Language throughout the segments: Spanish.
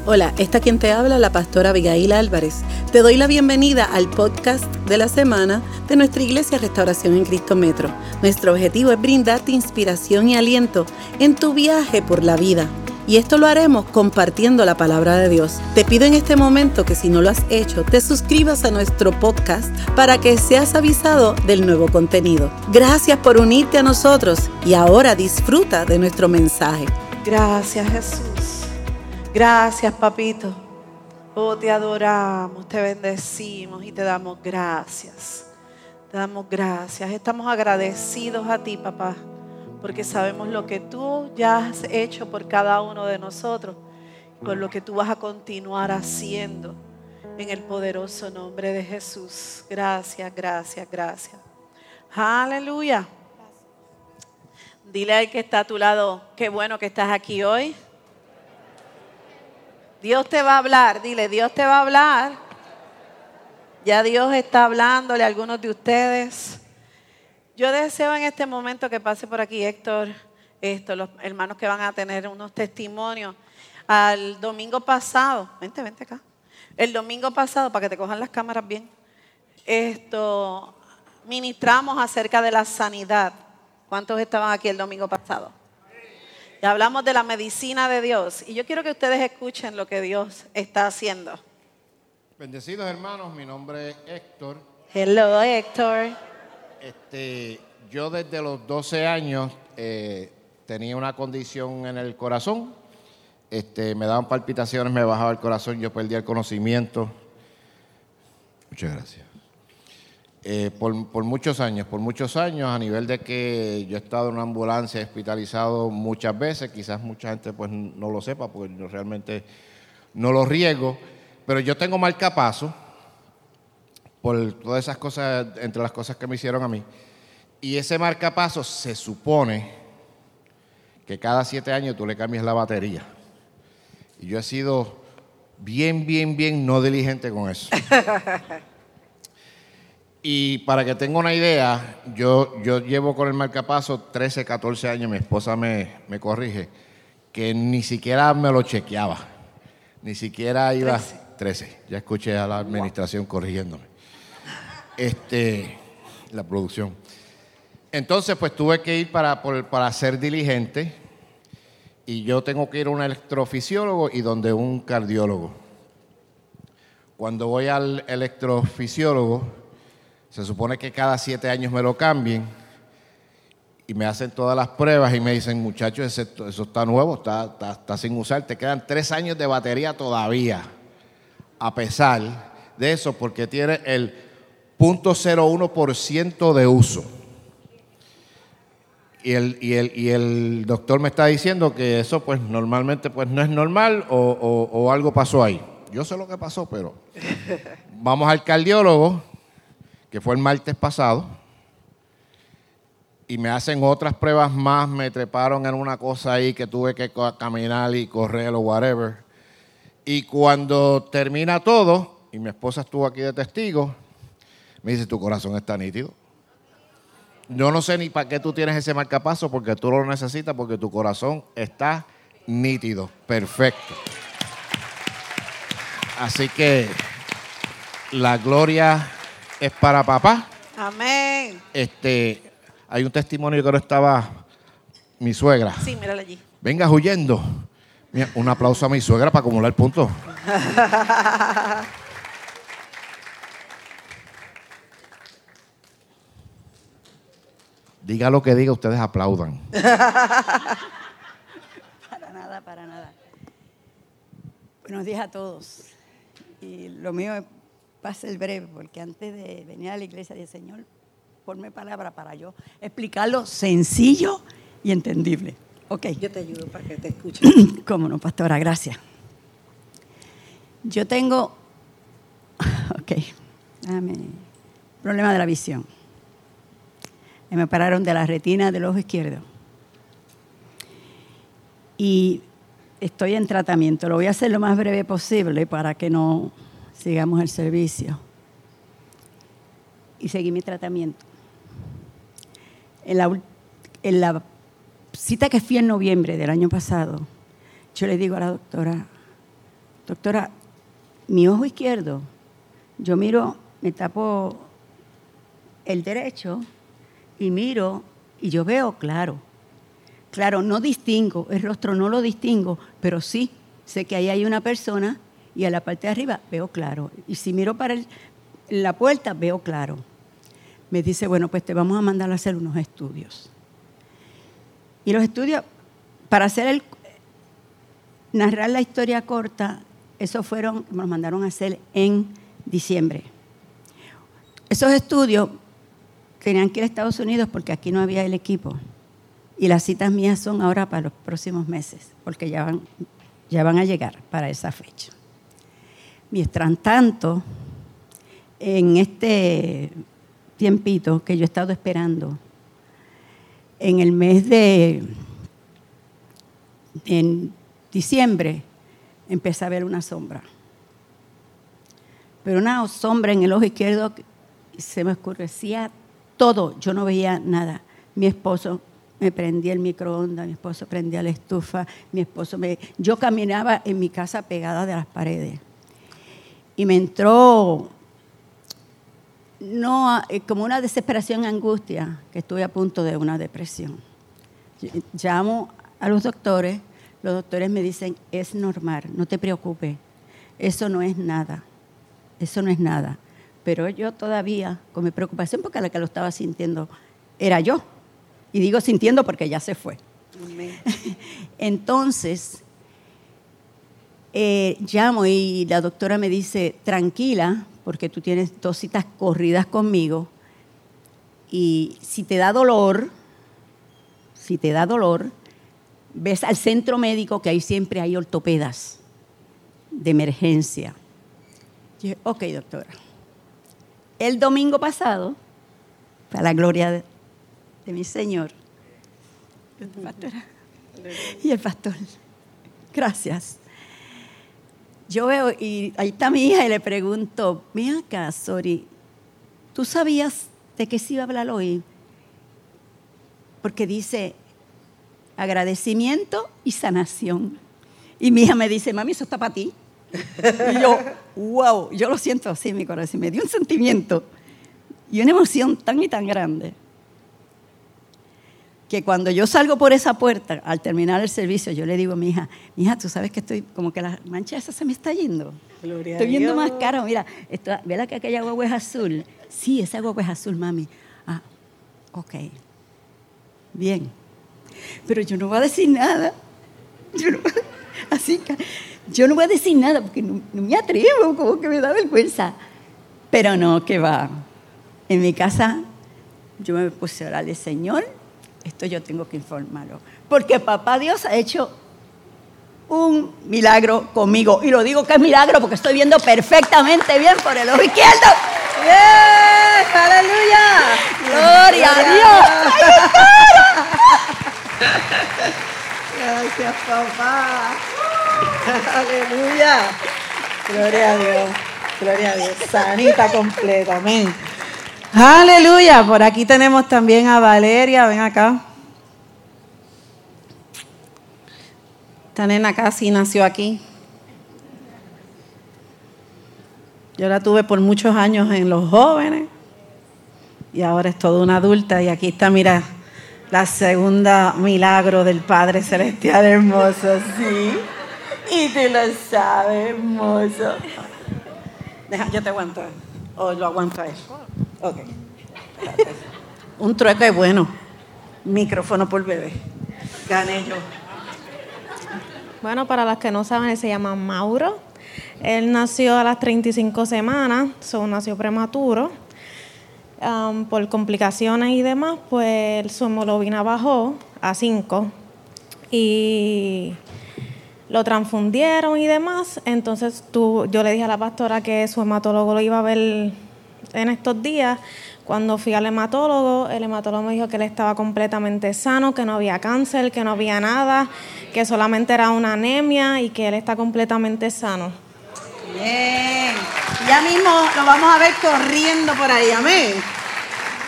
Hola, esta quien te habla, la pastora Abigail Álvarez. Te doy la bienvenida al podcast de la semana de nuestra iglesia Restauración en Cristo Metro. Nuestro objetivo es brindarte inspiración y aliento en tu viaje por la vida. Y esto lo haremos compartiendo la palabra de Dios. Te pido en este momento que si no lo has hecho, te suscribas a nuestro podcast para que seas avisado del nuevo contenido. Gracias por unirte a nosotros y ahora disfruta de nuestro mensaje. Gracias, Jesús. Gracias, papito. Oh, te adoramos, te bendecimos y te damos gracias. Te damos gracias. Estamos agradecidos a ti, papá, porque sabemos lo que tú ya has hecho por cada uno de nosotros, por lo que tú vas a continuar haciendo en el poderoso nombre de Jesús. Gracias, gracias, gracias. Aleluya. Dile al que está a tu lado, qué bueno que estás aquí hoy. Dios te va a hablar, dile, Dios te va a hablar. Ya Dios está hablándole a algunos de ustedes. Yo deseo en este momento que pase por aquí Héctor, los hermanos que van a tener unos testimonios. Al domingo pasado, vente acá. El domingo pasado, para que te cojan las cámaras bien, ministramos acerca de la sanidad. ¿Cuántos estaban aquí el domingo pasado? Y hablamos de la medicina de Dios. Y yo quiero que ustedes escuchen lo que Dios está haciendo. Bendecidos hermanos, mi nombre es Héctor. Hello, Héctor. Yo desde los 12 años tenía una condición en el corazón. Me daban palpitaciones, me bajaba el corazón, yo perdía el conocimiento. Muchas gracias. Por muchos años, a nivel de que yo he estado en una ambulancia, hospitalizado muchas veces, quizás mucha gente pues no lo sepa porque yo realmente no lo riego, pero yo tengo marcapasos por todas esas cosas, entre las cosas que me hicieron a mí, y ese marcapasos se supone que cada 7 años tú le cambias la batería, y yo he sido bien no diligente con eso. Y para que tenga una idea, yo llevo con el marcapaso 13, 14 años, mi esposa me corrige, que ni siquiera me lo chequeaba, ni siquiera iba... 13, ya escuché a la administración corrigiéndome. La producción. Entonces, pues tuve que ir para ser diligente, y yo tengo que ir a un electrofisiólogo y donde un cardiólogo. Cuando voy al electrofisiólogo, se supone que cada 7 años me lo cambien y me hacen todas las pruebas y me dicen, muchachos, eso está nuevo, está sin usar, te quedan 3 años de batería todavía, a pesar de eso, porque tiene el 0.01% de uso. Y el doctor me está diciendo que eso pues normalmente pues no es normal o algo pasó ahí. Yo sé lo que pasó, pero vamos al cardiólogo, que fue el martes pasado, y me hacen otras pruebas más, me treparon en una cosa ahí que tuve que caminar y correr o whatever. Y cuando termina todo, y mi esposa estuvo aquí de testigo, me dice, tu corazón está nítido. Yo no sé ni para qué tú tienes ese marcapaso, porque tú lo necesitas, porque tu corazón está nítido, perfecto. Así que la gloria es para papá. Amén. Hay un testimonio que no estaba mi suegra. Sí, mírala allí. Venga huyendo. Mira, un aplauso a mi suegra para acumular puntos. Diga lo que diga, ustedes aplaudan. Para nada. Buenos días a todos. Y lo mío va a ser breve, porque antes de venir a la iglesia dije, Señor, ponme palabra para yo explicarlo sencillo y entendible. Ok. Yo te ayudo para que te escuche. Cómo no, pastora, gracias. Yo tengo, problema de la visión. Me operaron de la retina del ojo izquierdo. Y estoy en tratamiento. Lo voy a hacer lo más breve posible para que no sigamos el servicio. Y seguí mi tratamiento. En la cita que fui en noviembre del año pasado, yo le digo a la doctora, doctora, mi ojo izquierdo, yo miro, me tapo el derecho y miro y yo veo claro. Claro, no distingo, el rostro no lo distingo, pero sí sé que ahí hay una persona y a la parte de arriba veo claro. Y si miro para la puerta, veo claro. Me dice, bueno, pues te vamos a mandar a hacer unos estudios. Y los estudios, para narrar la historia corta, me los mandaron a hacer en diciembre. Esos estudios tenían que ir a Estados Unidos porque aquí no había el equipo. Y las citas mías son ahora para los próximos meses, porque ya van a llegar para esa fecha. Mientras tanto, en este tiempito que yo he estado esperando, en el mes en diciembre, empecé a ver una sombra. Pero una sombra en el ojo izquierdo, se me oscurecía todo, yo no veía nada. Mi esposo me prendía el microondas, mi esposo prendía la estufa, yo caminaba en mi casa pegada de las paredes. Y me entró como una desesperación, angustia, que estuve a punto de una depresión. Llamo a los doctores me dicen, es normal, no te preocupes, eso no es nada. Pero yo todavía, con mi preocupación, porque la que lo estaba sintiendo era yo. Y digo sintiendo porque ya se fue. Amén. Entonces, llamo y la doctora me dice, tranquila, porque tú tienes 2 citas corridas conmigo. Y si te da dolor, ves al centro médico, que ahí siempre hay ortopedas de emergencia. Yo dije, ok, doctora. El domingo pasado, para la gloria de mi Señor, y el pastor, gracias. Yo veo, y ahí está mi hija, y le pregunto, mira acá, Sori, ¿tú sabías de qué se iba a hablar hoy? Porque dice agradecimiento y sanación. Y mi hija me dice, mami, eso está para ti. Y yo, wow, yo lo siento así en mi corazón. Me dio un sentimiento y una emoción tan y tan grande que cuando yo salgo por esa puerta, al terminar el servicio, yo le digo a mi hija, tú sabes que estoy, como que la mancha esa se me está yendo. Gloria estoy viendo Dios. más caro. Mira, ¿verdad que aquella guagua es azul? Sí, esa guagua es azul, mami. Ah, ok. Bien. Pero yo no voy a decir nada. Yo no voy a decir nada porque no me atrevo, como que me da vergüenza. Pero no, que va. En mi casa yo me puse a orarle, Señor, esto yo tengo que informarlo. Porque papá Dios ha hecho un milagro conmigo. Y lo digo que es milagro porque estoy viendo perfectamente bien por el ojo izquierdo. ¡Yes! ¡Aleluya! ¡Gloria a Dios! Gracias, papá. Aleluya. Gloria a Dios. Gloria a Dios. Sanita completa. Amén. Aleluya. Por aquí tenemos también a Valeria. Ven acá. Esta nena casi nació aquí. Yo la tuve por muchos años en los jóvenes. Y ahora es toda una adulta. Y aquí está, mira, la segunda milagro del Padre Celestial, hermoso, sí. Y tú lo sabes, hermoso. Yo te aguanto. ¿O lo aguanto a él? Ok. Un trueque bueno. Micrófono por bebé. Gané yo. Bueno, para las que no saben, él se llama Mauro. Él nació a las 35 semanas, nació prematuro. Por complicaciones y demás, pues su hemoglobina bajó a 5 y lo transfundieron y demás. Entonces yo le dije a la pastora que su hematólogo lo iba a ver en estos días. Cuando fui al hematólogo, el hematólogo me dijo que él estaba completamente sano, que no había cáncer, que no había nada, que solamente era una anemia y que él está completamente sano. Bien. Ya mismo lo vamos a ver corriendo por ahí, amén.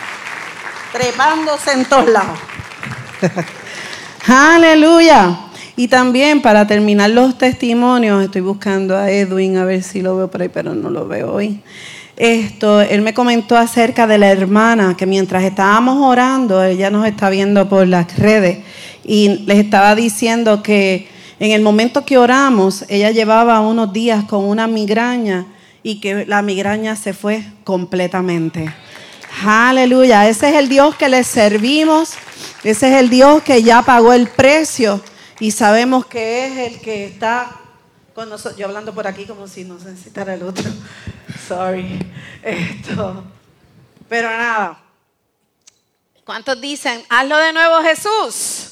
Trepándose en todos lados. Aleluya. Y también para terminar los testimonios, estoy buscando a Edwin a ver si lo veo por ahí, pero no lo veo hoy. Él me comentó acerca de la hermana que mientras estábamos orando, ella nos está viendo por las redes y les estaba diciendo que en el momento que oramos, ella llevaba unos días con una migraña y que la migraña se fue completamente. Aleluya, ese es el Dios que le servimos, ese es el Dios que ya pagó el precio y sabemos que es el que está con nosotros. Yo hablando por aquí como si no necesitara el otro. Sorry. Pero nada. ¿Cuántos dicen, hazlo de nuevo, Jesús?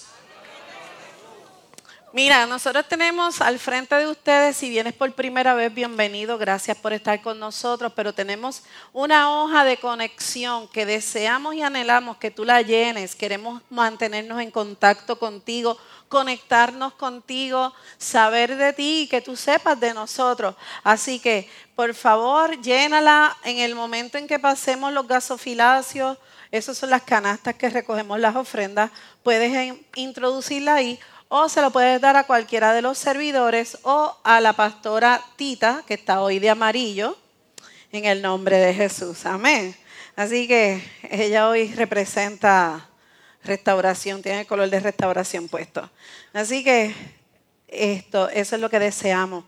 Mira, nosotros tenemos al frente de ustedes, si vienes por primera vez, bienvenido, gracias por estar con nosotros, pero tenemos una hoja de conexión que deseamos y anhelamos que tú la llenes, queremos mantenernos en contacto contigo, conectarnos contigo, saber de ti y que tú sepas de nosotros. Así que, por favor, llénala en el momento en que pasemos los gasofilacios, esas son las canastas que recogemos las ofrendas, puedes introducirla ahí. O se lo puedes dar a cualquiera de los servidores o a la pastora Tita, que está hoy de amarillo, en el nombre de Jesús. Amén. Así que ella hoy representa restauración, tiene el color de restauración puesto. Así que eso es lo que deseamos.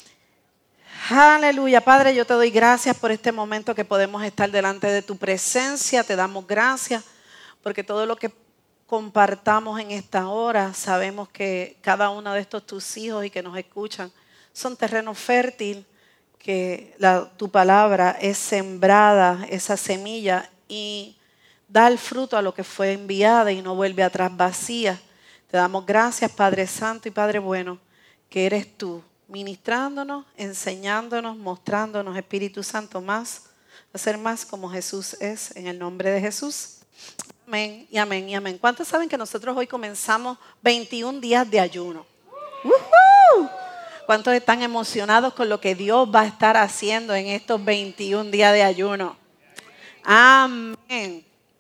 Aleluya. Padre, yo te doy gracias por este momento que podemos estar delante de tu presencia. Te damos gracias porque todo lo que compartamos en esta hora, sabemos que cada uno de estos tus hijos y que nos escuchan son terreno fértil, que tu palabra es sembrada, esa semilla, y da el fruto a lo que fue enviada y no vuelve atrás vacía. Te damos gracias, Padre Santo y Padre bueno, que eres tú, ministrándonos, enseñándonos, mostrándonos, Espíritu Santo, más, hacer más como Jesús es, en el nombre de Jesús. Amén y amén y amén. ¿Cuántos saben que nosotros hoy comenzamos 21 días de ayuno? ¡Woohoo! ¿Cuántos están emocionados con lo que Dios va a estar haciendo en estos 21 días de ayuno? Amén.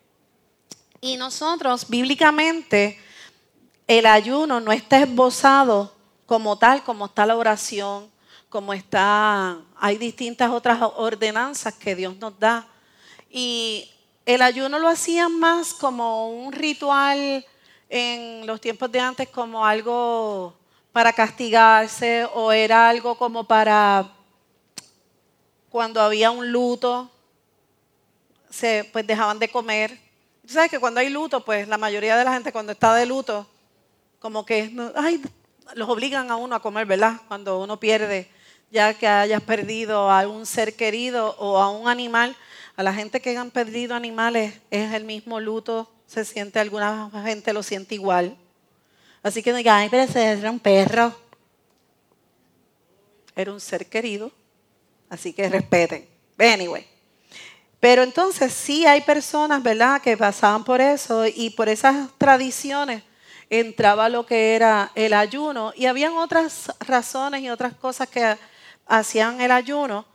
Y nosotros, bíblicamente, el ayuno no está esbozado como tal, como está la oración, como está, hay distintas otras ordenanzas que Dios nos da. Y el ayuno lo hacían más como un ritual en los tiempos de antes, como algo para castigarse, o era algo como para cuando había un luto, pues dejaban de comer. Tú sabes que cuando hay luto, pues la mayoría de la gente cuando está de luto, como que los obligan a uno a comer, ¿verdad? Cuando uno pierde, ya que hayas perdido a un ser querido o a un animal. A la gente que han perdido animales es el mismo luto, se siente, alguna gente lo siente igual. Así que no digan, ay, pero ese era un perro. Era un ser querido, así que respeten. Anyway. Pero entonces sí hay personas, ¿verdad?, que pasaban por eso y por esas tradiciones entraba lo que era el ayuno. Y habían otras razones y otras cosas que hacían el ayuno.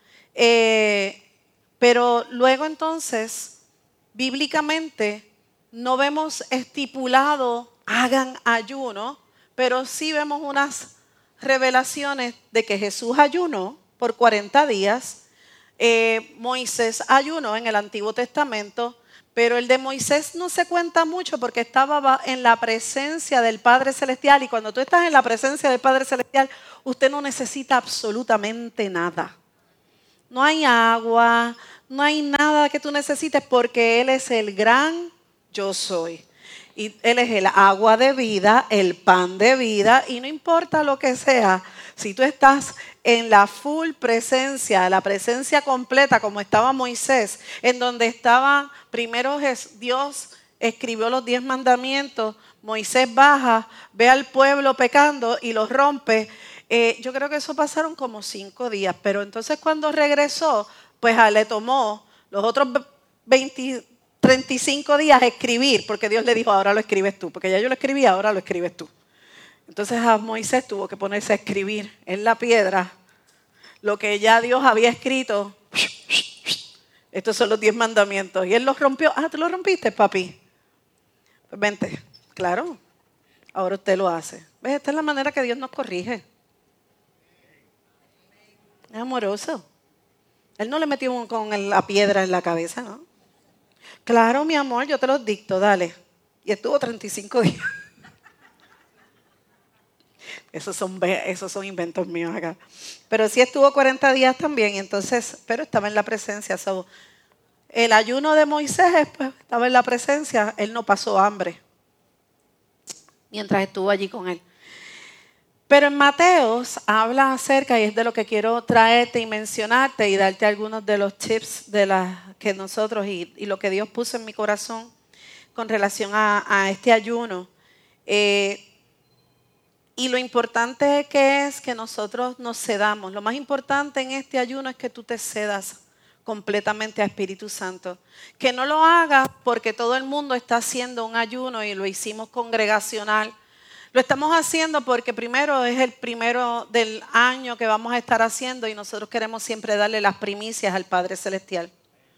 Pero luego entonces, bíblicamente, no vemos estipulado, hagan ayuno, pero sí vemos unas revelaciones de que Jesús ayunó por 40 días, Moisés ayunó en el Antiguo Testamento, pero el de Moisés no se cuenta mucho porque estaba en la presencia del Padre Celestial, y cuando tú estás en la presencia del Padre Celestial, usted no necesita absolutamente nada. No hay agua, no hay nada que tú necesites porque Él es el gran yo soy. Y Él es el agua de vida, el pan de vida, y no importa lo que sea, si tú estás en la full presencia, la presencia completa como estaba Moisés, en donde estaba primero Dios escribió los 10 mandamientos, Moisés baja, ve al pueblo pecando y los rompe. Yo creo que eso pasaron como 5 días, pero entonces cuando regresó, pues le tomó los otros 35 días escribir, porque Dios le dijo, ahora lo escribes tú, porque ya yo lo escribí, ahora lo escribes tú. Entonces a Moisés tuvo que ponerse a escribir en la piedra lo que ya Dios había escrito. Estos son los 10 mandamientos. Y él los rompió. ¿Tú los rompiste, papi? Pues vente. Claro. ahora usted lo hace. ¿Ves? Esta es la manera que Dios nos corrige. Es amoroso. Él no le metió con la piedra en la cabeza, ¿no? Claro, mi amor, yo te los dicto, dale. Y estuvo 35 días. Esos son inventos míos acá. Pero sí estuvo 40 días también, entonces, pero estaba en la presencia. El ayuno de Moisés, pues, estaba en la presencia, él no pasó hambre mientras estuvo allí con él. Pero en Mateos habla acerca, y es de lo que quiero traerte y mencionarte y darte algunos de los tips de que nosotros y lo que Dios puso en mi corazón con relación a este ayuno. Y lo importante que es que nosotros nos cedamos. Lo más importante en este ayuno es que tú te cedas completamente a Espíritu Santo. Que no lo hagas porque todo el mundo está haciendo un ayuno y lo hicimos congregacional. Lo estamos haciendo porque primero es el primero del año que vamos a estar haciendo y nosotros queremos siempre darle las primicias al Padre Celestial.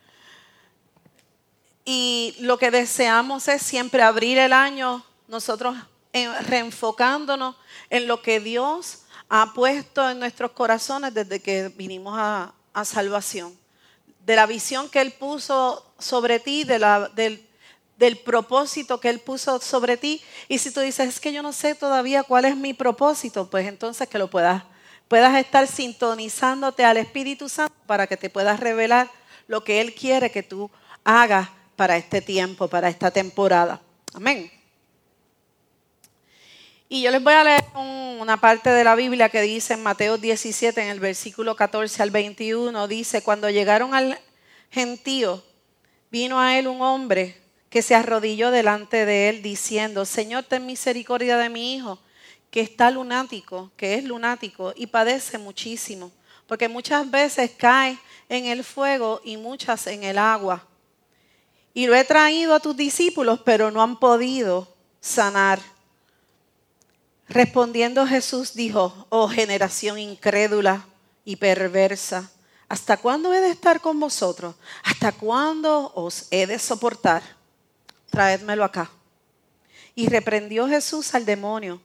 Y lo que deseamos es siempre abrir el año nosotros reenfocándonos en lo que Dios ha puesto en nuestros corazones desde que vinimos a salvación. De la visión que Él puso sobre ti, del propósito que Él puso sobre ti. Y si tú dices, es que yo no sé todavía cuál es mi propósito, pues entonces que lo puedas estar sintonizándote al Espíritu Santo para que te puedas revelar lo que Él quiere que tú hagas para este tiempo, para esta temporada. Amén. Y yo les voy a leer una parte de la Biblia que dice en Mateo 17, en el versículo 14 al 21, dice, cuando llegaron al gentío, vino a él un hombre que se arrodilló delante de él diciendo, Señor, ten misericordia de mi hijo, que es lunático y padece muchísimo, porque muchas veces cae en el fuego y muchas en el agua. Y lo he traído a tus discípulos, pero no han podido sanar. Respondiendo Jesús dijo, oh generación incrédula y perversa, ¿hasta cuándo he de estar con vosotros? ¿Hasta cuándo os he de soportar? Traédmelo acá. Y reprendió Jesús al demonio.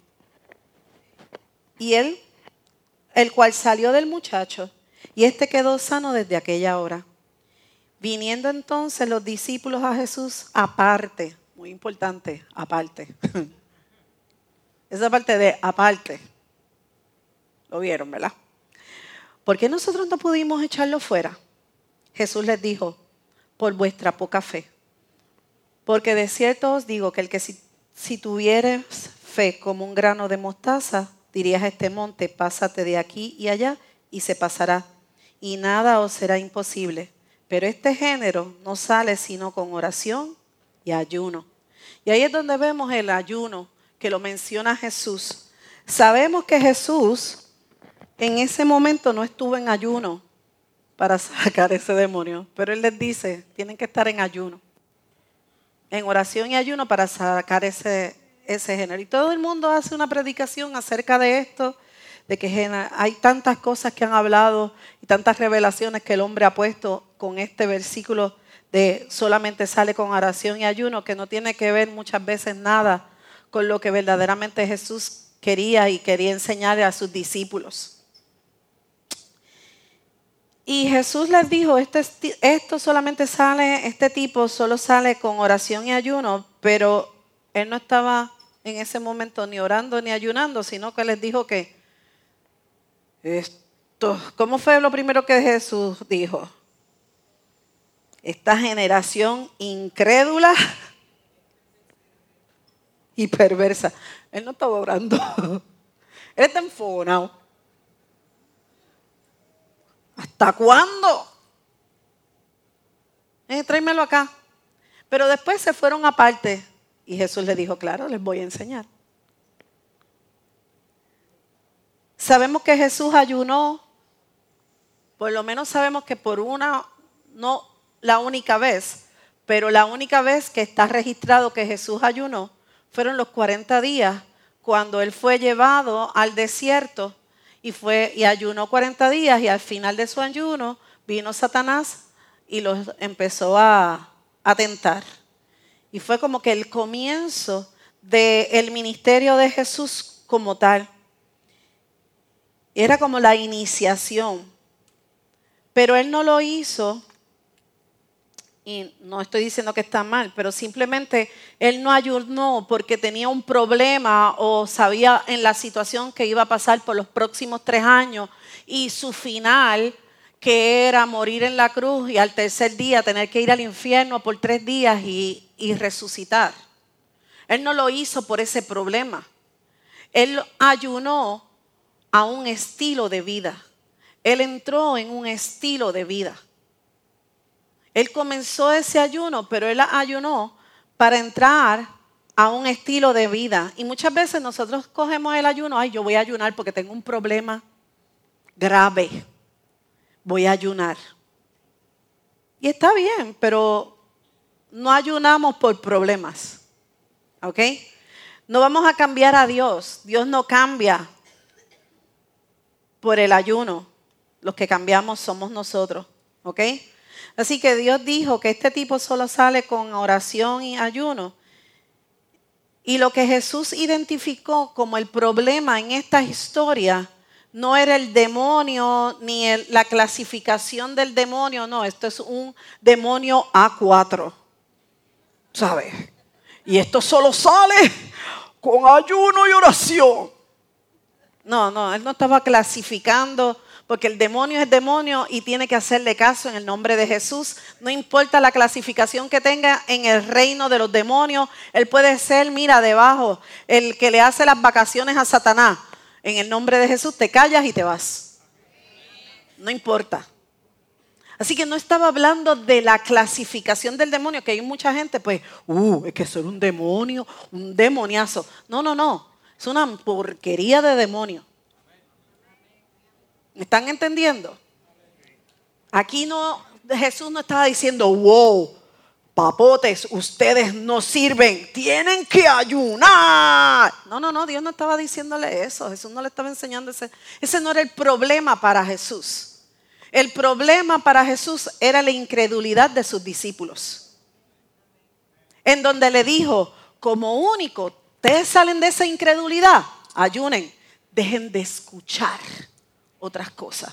Y él, el cual salió del muchacho, y éste quedó sano desde aquella hora. Viniendo entonces los discípulos a Jesús aparte, muy importante, aparte. Esa parte de aparte, lo vieron, ¿verdad? ¿Por qué nosotros no pudimos echarlo fuera? Jesús les dijo, por vuestra poca fe. Porque de cierto os digo que el que si tuvieres fe como un grano de mostaza, dirías a este monte, pásate de aquí y allá, y se pasará, y nada os será imposible. Pero este género no sale sino con oración y ayuno. Y ahí es donde vemos el ayuno, que lo menciona Jesús. Sabemos que Jesús en ese momento no estuvo en ayuno para sacar ese demonio, pero Él les dice, tienen que estar en ayuno, en oración y ayuno para sacar ese género. Y todo el mundo hace una predicación acerca de esto, de que hay tantas cosas que han hablado y tantas revelaciones que el hombre ha puesto con este versículo de solamente sale con oración y ayuno, que no tiene que ver muchas veces nada con lo que verdaderamente Jesús quería enseñarle a sus discípulos. Y Jesús les dijo, esto solamente sale, este tipo solo sale con oración y ayuno, pero Él no estaba en ese momento ni orando ni ayunando, sino que les dijo que ¿cómo fue lo primero que Jesús dijo? Esta generación incrédula y perversa. Él no estaba orando. Él está enfonado. ¿Hasta cuándo? Tráemelo acá. Pero después se fueron aparte y Jesús les dijo, claro, les voy a enseñar. Sabemos que Jesús ayunó, por lo menos sabemos que no la única vez, pero la única vez que está registrado que Jesús ayunó fueron los 40 días cuando Él fue llevado al desierto y ayunó 40 días y al final de su ayuno vino Satanás y los empezó a tentar. Y fue como que el comienzo del ministerio de Jesús como tal. Era como la iniciación. Pero Él no lo hizo, y no estoy diciendo que está mal, pero simplemente Él no ayunó porque tenía un problema o sabía en la situación que iba a pasar por los próximos 3 años y su final, que era morir en la cruz y al tercer día tener que ir al infierno por 3 días y resucitar. Él no lo hizo por ese problema. Él ayunó a un estilo de vida. Él entró en un estilo de vida. Él comenzó ese ayuno, pero Él ayunó para entrar a un estilo de vida. Y muchas veces nosotros cogemos el ayuno, yo voy a ayunar porque tengo un problema grave. Voy a ayunar. Y está bien, pero no ayunamos por problemas. ¿Ok? No vamos a cambiar a Dios. Dios no cambia por el ayuno. Los que cambiamos somos nosotros. ¿Ok? Así que Dios dijo que este tipo solo sale con oración y ayuno. Y lo que Jesús identificó como el problema en esta historia no era el demonio ni la clasificación del demonio. No, esto es un demonio A4. ¿Sabes? Y esto solo sale con ayuno y oración. No, Él no estaba clasificando. Porque el demonio es demonio y tiene que hacerle caso en el nombre de Jesús. No importa la clasificación que tenga en el reino de los demonios. Él puede ser, mira, debajo, el que le hace las vacaciones a Satanás. En el nombre de Jesús te callas y te vas. No importa. Así que no estaba hablando de la clasificación del demonio, que hay mucha gente, pues, es que eso era un demonio, un demoniazo. No. Es una porquería de demonio. ¿Me están entendiendo? Aquí Jesús no estaba diciendo, wow, papotes, ustedes no sirven, tienen que ayunar. No, Dios no estaba diciéndole eso. Jesús no le estaba enseñando ese no era el problema para Jesús. El problema para Jesús era la incredulidad de sus discípulos. En donde le dijo, como único, ustedes salen de esa incredulidad, ayunen, dejen de escuchar otras cosas.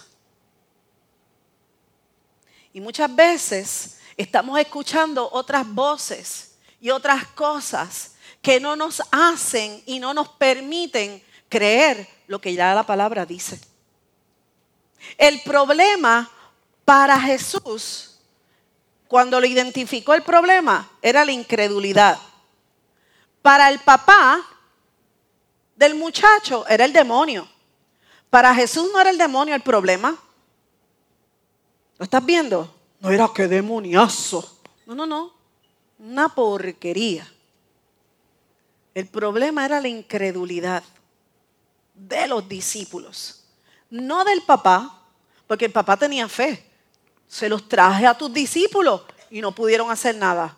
Y muchas veces estamos escuchando otras voces y otras cosas que no nos hacen y no nos permiten creer lo que ya la palabra dice. El problema para Jesús, cuando lo identificó el problema, era la incredulidad. Para el papá del muchacho era el demonio. Para Jesús no era el demonio el problema. ¿Lo estás viendo? No era que demoniazo. No. Una porquería. El problema era la incredulidad de los discípulos. No del papá, porque el papá tenía fe. Se los traje a tus discípulos y no pudieron hacer nada.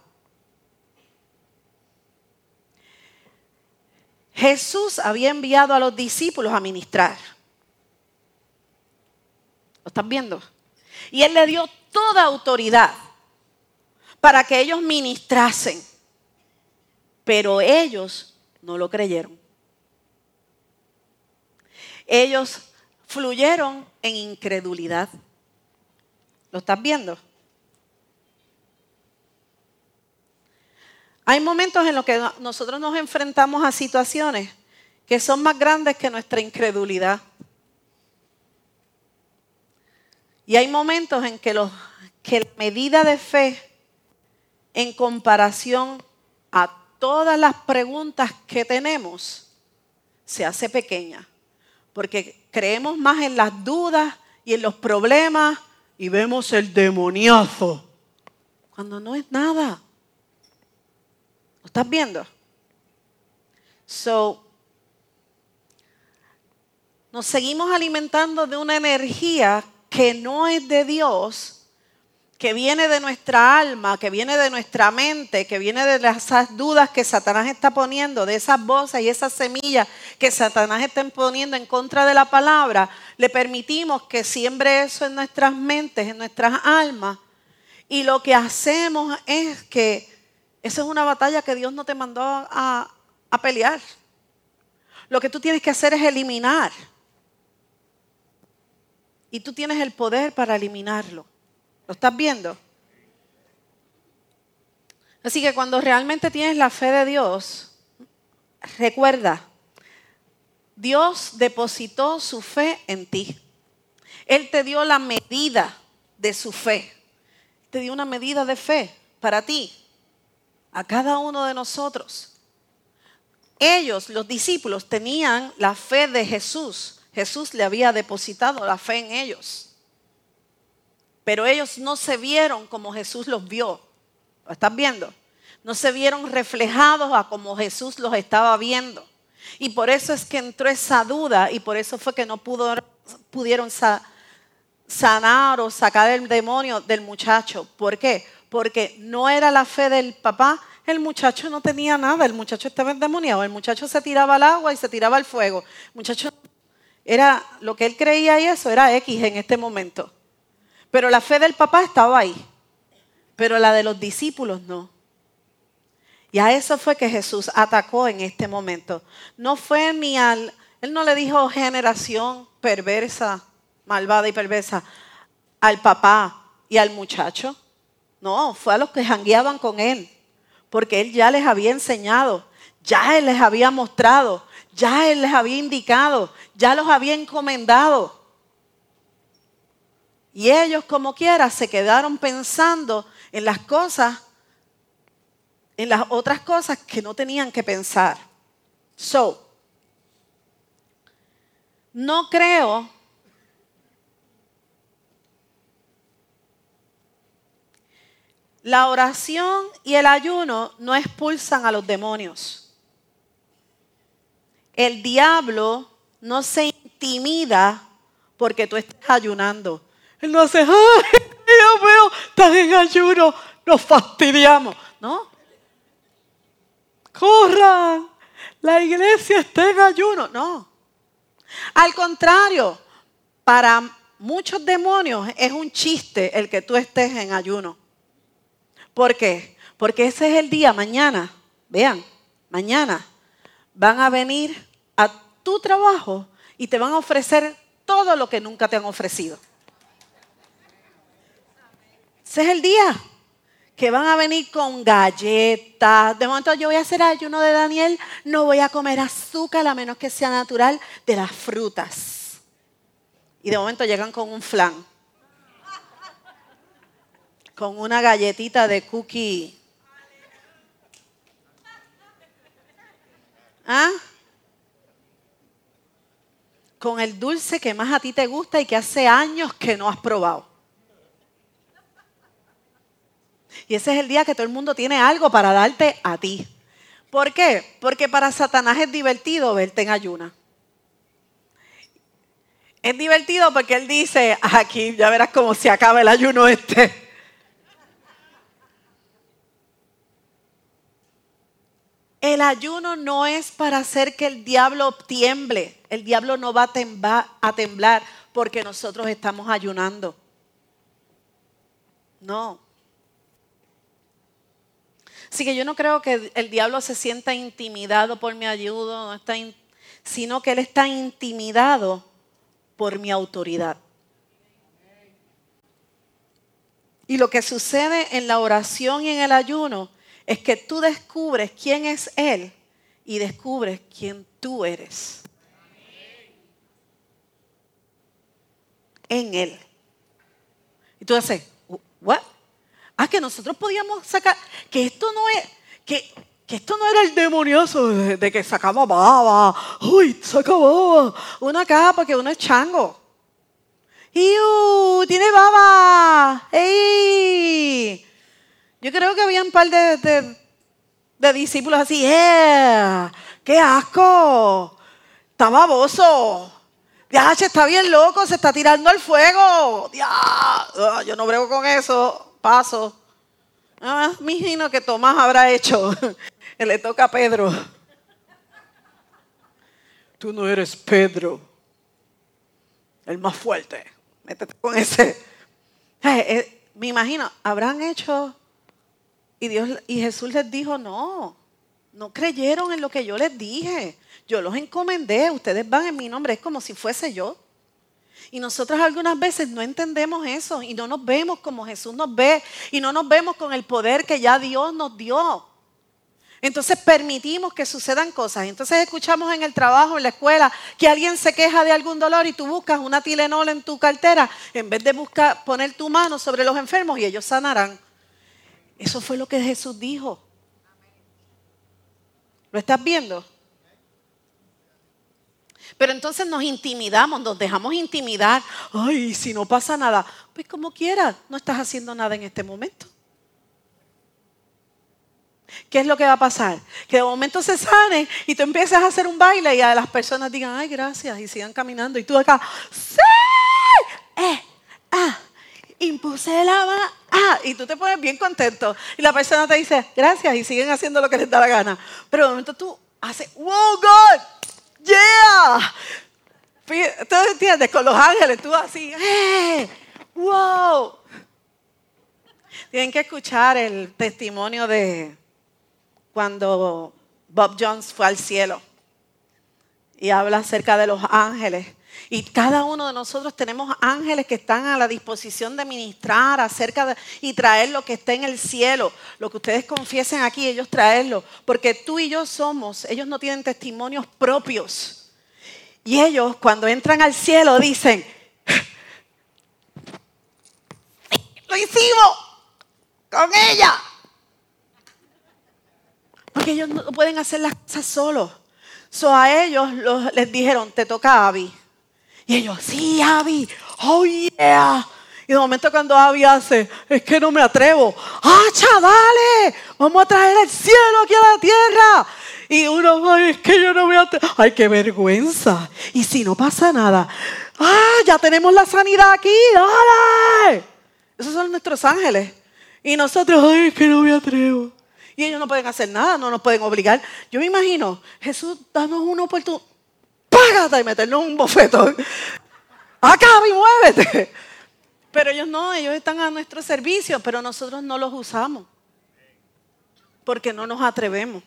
Jesús había enviado a los discípulos a ministrar. ¿Lo estás viendo? Y Él le dio toda autoridad para que ellos ministrasen. Pero ellos no lo creyeron. Ellos fluyeron en incredulidad. ¿Lo estás viendo? Hay momentos en los que nosotros nos enfrentamos a situaciones que son más grandes que nuestra incredulidad. Y hay momentos en que la medida de fe en comparación a todas las preguntas que tenemos se hace pequeña. Porque creemos más en las dudas y en los problemas y vemos el demoniazo cuando no es nada. ¿Lo estás viendo? Nos seguimos alimentando de una energía que no es de Dios, que viene de nuestra alma, que viene de nuestra mente, que viene de esas dudas que Satanás está poniendo, de esas voces y esas semillas que Satanás está poniendo en contra de la palabra. Le permitimos que siembre eso en nuestras mentes, en nuestras almas. Y lo que hacemos es que esa es una batalla que Dios no te mandó a a pelear. Lo que tú tienes que hacer es eliminar. Y tú tienes el poder para eliminarlo. ¿Lo estás viendo? Así que cuando realmente tienes la fe de Dios, recuerda, Dios depositó su fe en ti. Él te dio la medida de su fe. Te dio una medida de fe para ti, a cada uno de nosotros. Ellos, los discípulos, tenían la fe de Jesús. Jesús le había depositado la fe en ellos. Pero ellos no se vieron como Jesús los vio. ¿Lo estás viendo? No se vieron reflejados a como Jesús los estaba viendo. Y por eso es que entró esa duda y por eso fue que no pudieron sanar o sacar el demonio del muchacho. ¿Por qué? Porque no era la fe del papá. El muchacho no tenía nada, el muchacho estaba endemoniado, el muchacho se tiraba al agua y se tiraba al fuego. El muchacho era lo que él creía y eso era X en este momento. Pero la fe del papá estaba ahí, pero la de los discípulos no. Y a eso fue que Jesús atacó en este momento. No fue él no le dijo generación perversa, malvada y perversa al papá y al muchacho. No, fue a los que jangueaban con él. Porque él ya les había enseñado, ya él les había mostrado, ya él les había indicado, ya los había encomendado. Y ellos como quiera se quedaron pensando en las cosas, en las otras cosas que no tenían que pensar. No creo la oración y el ayuno no expulsan a los demonios. El diablo no se intimida porque tú estés ayunando. Él no hace, ¡ay, Dios mío, estás en ayuno! Nos fastidiamos. No. Corran, la iglesia está en ayuno. No. Al contrario, para muchos demonios es un chiste el que tú estés en ayuno. ¿Por qué? Porque ese es el día, mañana, vean, mañana van a venir a tu trabajo y te van a ofrecer todo lo que nunca te han ofrecido. Ese es el día que van a venir con galletas. De momento yo voy a hacer ayuno de Daniel, no voy a comer azúcar a menos que sea natural de las frutas. Y de momento llegan con un flan. Con una galletita de cookie. ¿Ah? Con el dulce que más a ti te gusta y que hace años que no has probado. Y ese es el día que todo el mundo tiene algo para darte a ti. ¿Por qué? Porque para Satanás es divertido verte en ayuna. Es divertido porque él dice, aquí ya verás cómo se acaba el ayuno este. El ayuno no es para hacer que el diablo tiemble. El diablo no va a temblar porque nosotros estamos ayunando. No. Así que yo no creo que el diablo se sienta intimidado por mi ayuno, sino que él está intimidado por mi autoridad. Y lo que sucede en la oración y en el ayuno es que tú descubres quién es Él y descubres quién tú eres. En Él. Y tú dices, ¿what? Ah, que nosotros podíamos sacar, que esto no es, que esto no era el demonioso de que sacaba baba. Uy, saca baba. Una capa que uno es chango. Tiene baba. ¡Ey! Yo creo que había un par de discípulos así, ¡qué asco! Está baboso. ¡Diache, está bien loco! ¡Se está tirando al fuego! Yo no brego con eso. Paso. Me imagino que Tomás habrá hecho. Le toca a Pedro. Tú no eres Pedro. El más fuerte. Métete con ese. Me imagino, habrán hecho... Y Jesús les dijo, no, No creyeron en lo que yo les dije. Yo los encomendé, ustedes van en mi nombre, es como si fuese yo. Y nosotros algunas veces no entendemos eso y no nos vemos como Jesús nos ve y no nos vemos con el poder que ya Dios nos dio. Entonces permitimos que sucedan cosas. Entonces escuchamos en el trabajo, en la escuela, que alguien se queja de algún dolor y tú buscas una Tylenol en tu cartera en vez de poner tu mano sobre los enfermos y ellos sanarán. Eso fue lo que Jesús dijo. ¿Lo estás viendo? Pero entonces nos intimidamos, nos dejamos intimidar. Ay, si no pasa nada. Pues como quieras, no estás haciendo nada en este momento. ¿Qué es lo que va a pasar? Que de momento se sane y tú empiezas a hacer un baile y a las personas digan, ay, gracias, y sigan caminando. Y tú acá, ¡sí! Impuse la mano. Y tú te pones bien contento. Y la persona te dice, gracias, y siguen haciendo lo que les da la gana. Pero de momento tú haces, wow, God, yeah. ¿Tú entiendes? Con los ángeles, tú así, wow. Tienen que escuchar el testimonio de cuando Bob Jones fue al cielo y habla acerca de los ángeles. Y cada uno de nosotros tenemos ángeles que están a la disposición de ministrar y traer lo que está en el cielo. Lo que ustedes confiesen aquí, ellos traerlo. Porque tú y yo ellos no tienen testimonios propios. Y ellos cuando entran al cielo dicen, ¡lo hicimos con ella! Porque ellos no pueden hacer las cosas solos. A ellos les dijeron, te toca a Abby. Y ellos, sí, Abby, oh yeah. Y de momento cuando Abby hace, es que no me atrevo. Dale, vamos a traer el cielo aquí a la tierra. Y uno, ay, es que yo no me atrevo. Ay, qué vergüenza. Y si no pasa nada, ya tenemos la sanidad aquí, dale. Esos son nuestros ángeles. Y nosotros, ay, es que no me atrevo. Y ellos no pueden hacer nada, no nos pueden obligar. Yo me imagino, Jesús, danos una oportunidad. Págate y meternos un bofetón. Acaba y muévete. Pero ellos no, ellos están a nuestro servicio, pero nosotros no los usamos. Porque no nos atrevemos.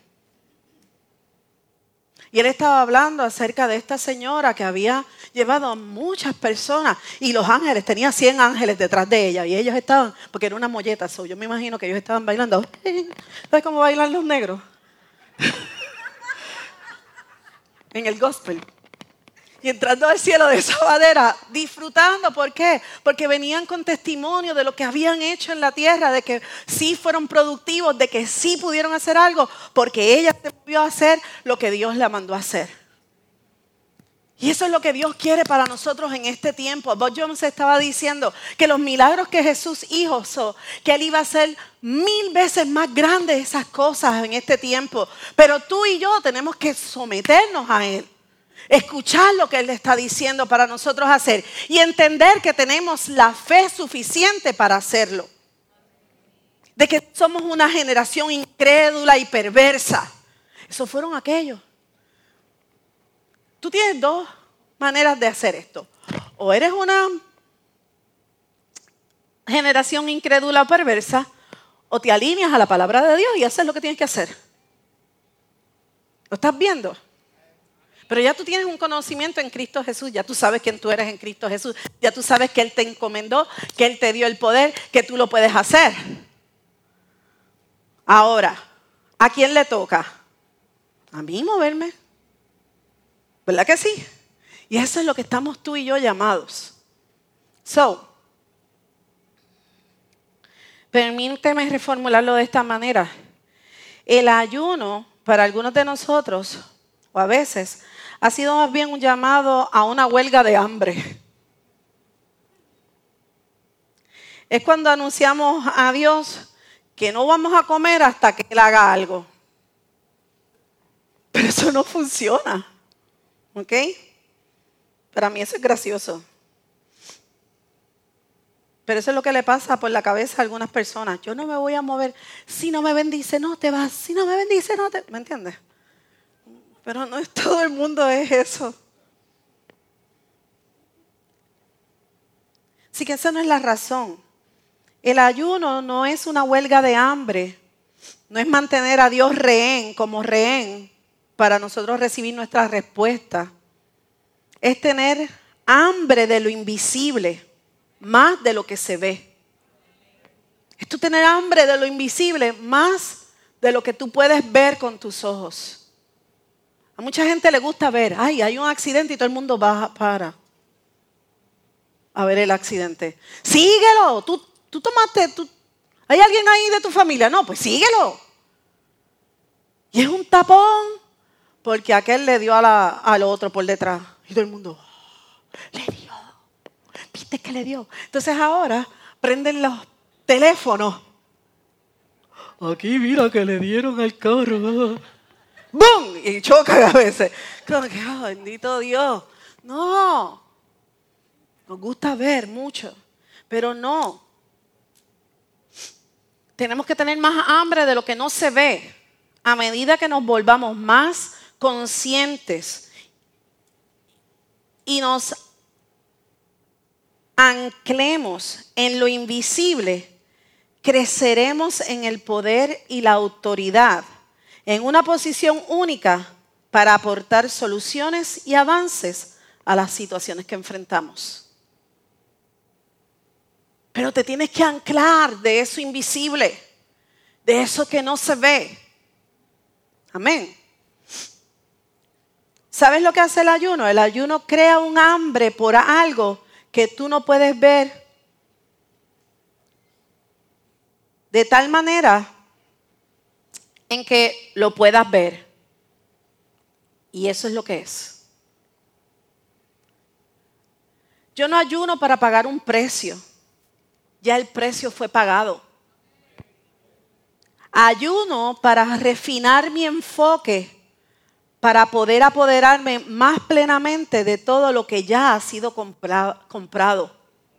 Y él estaba hablando acerca de esta señora que había llevado a muchas personas. Y los ángeles, tenía 100 ángeles detrás de ella. Y ellos estaban, porque era una molleta. Yo me imagino que ellos estaban bailando. ¿Sabes cómo bailan los negros? En el gospel. Y entrando al cielo de esa manera, disfrutando. ¿Por qué? Porque venían con testimonio de lo que habían hecho en la tierra, de que sí fueron productivos, de que sí pudieron hacer algo, porque ella se movió a hacer lo que Dios la mandó a hacer. Y eso es lo que Dios quiere para nosotros en este tiempo. Bob Jones estaba diciendo que los milagros que Jesús hizo, que Él iba a hacer 1000 veces más grandes esas cosas en este tiempo. Pero tú y yo tenemos que someternos a Él. Escuchar lo que Él está diciendo para nosotros hacer y entender que tenemos la fe suficiente para hacerlo. De que somos una generación incrédula y perversa. Esos fueron aquellos. Tú tienes dos maneras de hacer esto. O eres una generación incrédula o perversa, o te alineas a la palabra de Dios y haces lo que tienes que hacer. ¿Lo estás viendo? Pero ya tú tienes un conocimiento en Cristo Jesús, ya tú sabes quién tú eres en Cristo Jesús, ya tú sabes que Él te encomendó, que Él te dio el poder, que tú lo puedes hacer. Ahora, ¿a quién le toca? A mí moverme. ¿Verdad que sí? Y eso es lo que estamos tú y yo llamados. Permíteme reformularlo de esta manera. El ayuno, para algunos de nosotros, o a veces, ha sido más bien un llamado a una huelga de hambre. Es cuando anunciamos a Dios que no vamos a comer hasta que Él haga algo. Pero eso no funciona. ¿Ok? Para mí eso es gracioso. Pero eso es lo que le pasa por la cabeza a algunas personas. Yo no me voy a mover. Si no me bendice, no te vas. Si no me bendice, no te... ¿Me entiendes? Pero no es todo el mundo es eso. Así que esa no es la razón. El ayuno no es una huelga de hambre. No es mantener a Dios rehén como rehén para nosotros recibir nuestra respuesta. Es tener hambre de lo invisible más de lo que se ve. Es tú tener hambre de lo invisible más de lo que tú puedes ver con tus ojos. A mucha gente le gusta ver, hay un accidente y todo el mundo va para a ver el accidente. Síguelo, tú tomaste, ¿hay alguien ahí de tu familia? No, pues síguelo. Y es un tapón porque aquel le dio al otro por detrás. Y todo el mundo, le dio. ¿Viste que le dio? Entonces ahora prenden los teléfonos. Aquí mira que le dieron al carro. ¡Bum! Y chocan a veces. Como que, bendito Dios. No. Nos gusta ver mucho, pero no. Tenemos que tener más hambre de lo que no se ve. A medida que nos volvamos más conscientes y nos anclemos en lo invisible, creceremos en el poder y la autoridad, en una posición única para aportar soluciones y avances a las situaciones que enfrentamos. Pero te tienes que anclar de eso invisible, de eso que no se ve. Amén. ¿Sabes lo que hace el ayuno? El ayuno crea un hambre por algo que tú no puedes ver. De tal manera en que lo puedas ver. Y eso es lo que es. Yo no ayuno para pagar un precio. Ya el precio fue pagado. Ayuno para refinar mi enfoque, para poder apoderarme más plenamente de todo lo que ya ha sido comprado.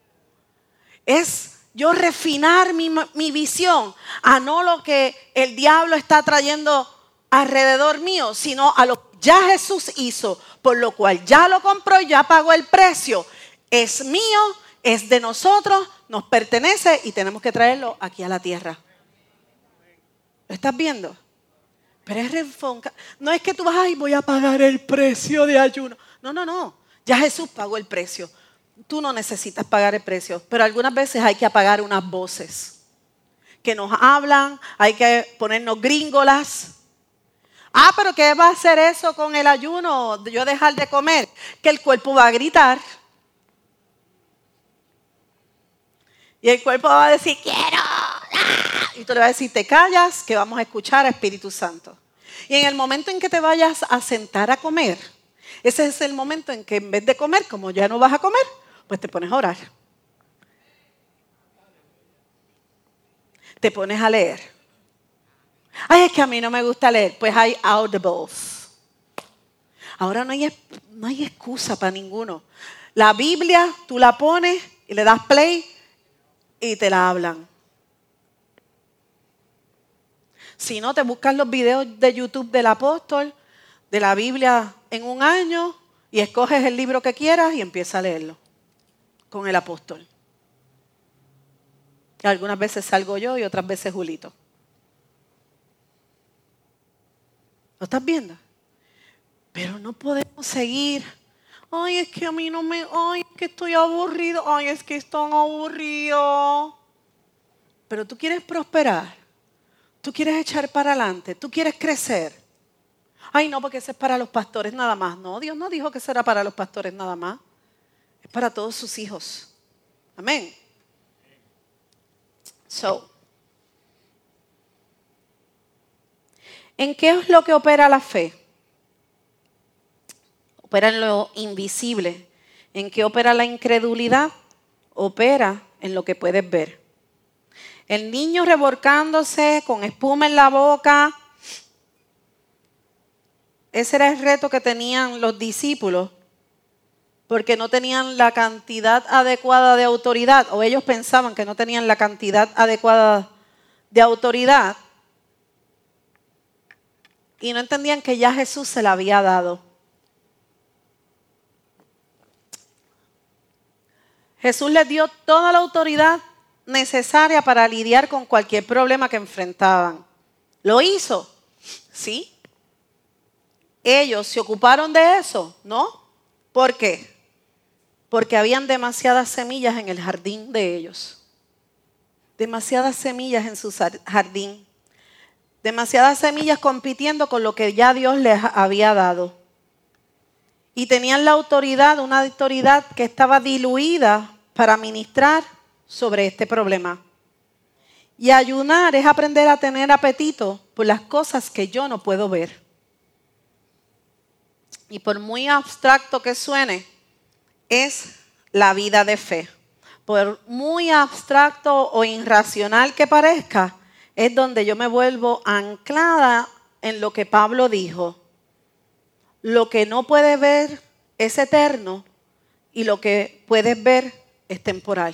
Es yo refinar mi visión a no lo que el diablo está trayendo alrededor mío, sino a lo que ya Jesús hizo, por lo cual ya lo compró, ya pagó el precio. Es mío, es de nosotros, nos pertenece y tenemos que traerlo aquí a la tierra. ¿Lo estás viendo? Pero es no es que tú vas, voy a pagar el precio de ayuno. No. Ya Jesús pagó el precio. Tú no necesitas pagar el precio. Pero algunas veces hay que apagar unas voces que nos hablan. Hay que ponernos gringolas. Pero ¿qué va a hacer eso con el ayuno? Yo dejar de comer. Que el cuerpo va a gritar. Y el cuerpo va a decir, quiero. Y tú le vas a decir, te callas, que vamos a escuchar a Espíritu Santo. Y en el momento en que te vayas a sentar a comer, ese es el momento en que en vez de comer, como ya no vas a comer, pues te pones a orar. Te pones a leer. Es que a mí no me gusta leer. Pues hay audibles. Ahora no hay excusa para ninguno. La Biblia, tú la pones y le das play y te la hablan. Si no, te buscas los videos de YouTube del apóstol, de la Biblia en un año, y escoges el libro que quieras y empiezas a leerlo con el apóstol. Y algunas veces salgo yo y otras veces Julito. ¿Lo estás viendo? Pero no podemos seguir. Es que a mí no me... es que estoy aburrido. Es que estoy aburrido. Pero tú quieres prosperar. Tú quieres echar para adelante. Tú quieres crecer. No, porque eso es para los pastores nada más. No, Dios no dijo que eso era para los pastores nada más. Es para todos sus hijos. Amén. ¿En qué es lo que opera la fe? Opera en lo invisible. ¿En qué opera la incredulidad? Opera en lo que puedes ver. El niño revolcándose con espuma en la boca. Ese era el reto que tenían los discípulos, porque no tenían la cantidad adecuada de autoridad, o ellos pensaban que no tenían la cantidad adecuada de autoridad, y no entendían que ya Jesús se la había dado. Jesús les dio toda la autoridad necesaria para lidiar con cualquier problema que enfrentaban. ¿Lo hizo? Sí. ¿Ellos se ocuparon de eso? No. ¿Por qué? Porque habían demasiadas semillas en el jardín de ellos. Demasiadas semillas en su jardín. Demasiadas semillas compitiendo con lo que ya Dios les había dado. Y tenían la autoridad, una autoridad que estaba diluida para ministrar sobre este problema. Y ayunar es aprender a tener apetito por las cosas que yo no puedo ver. Y por muy abstracto que suene, es la vida de fe. Por muy abstracto o irracional que parezca, es donde yo me vuelvo anclada en lo que Pablo dijo. Lo que no puedes ver es eterno y lo que puedes ver es temporal.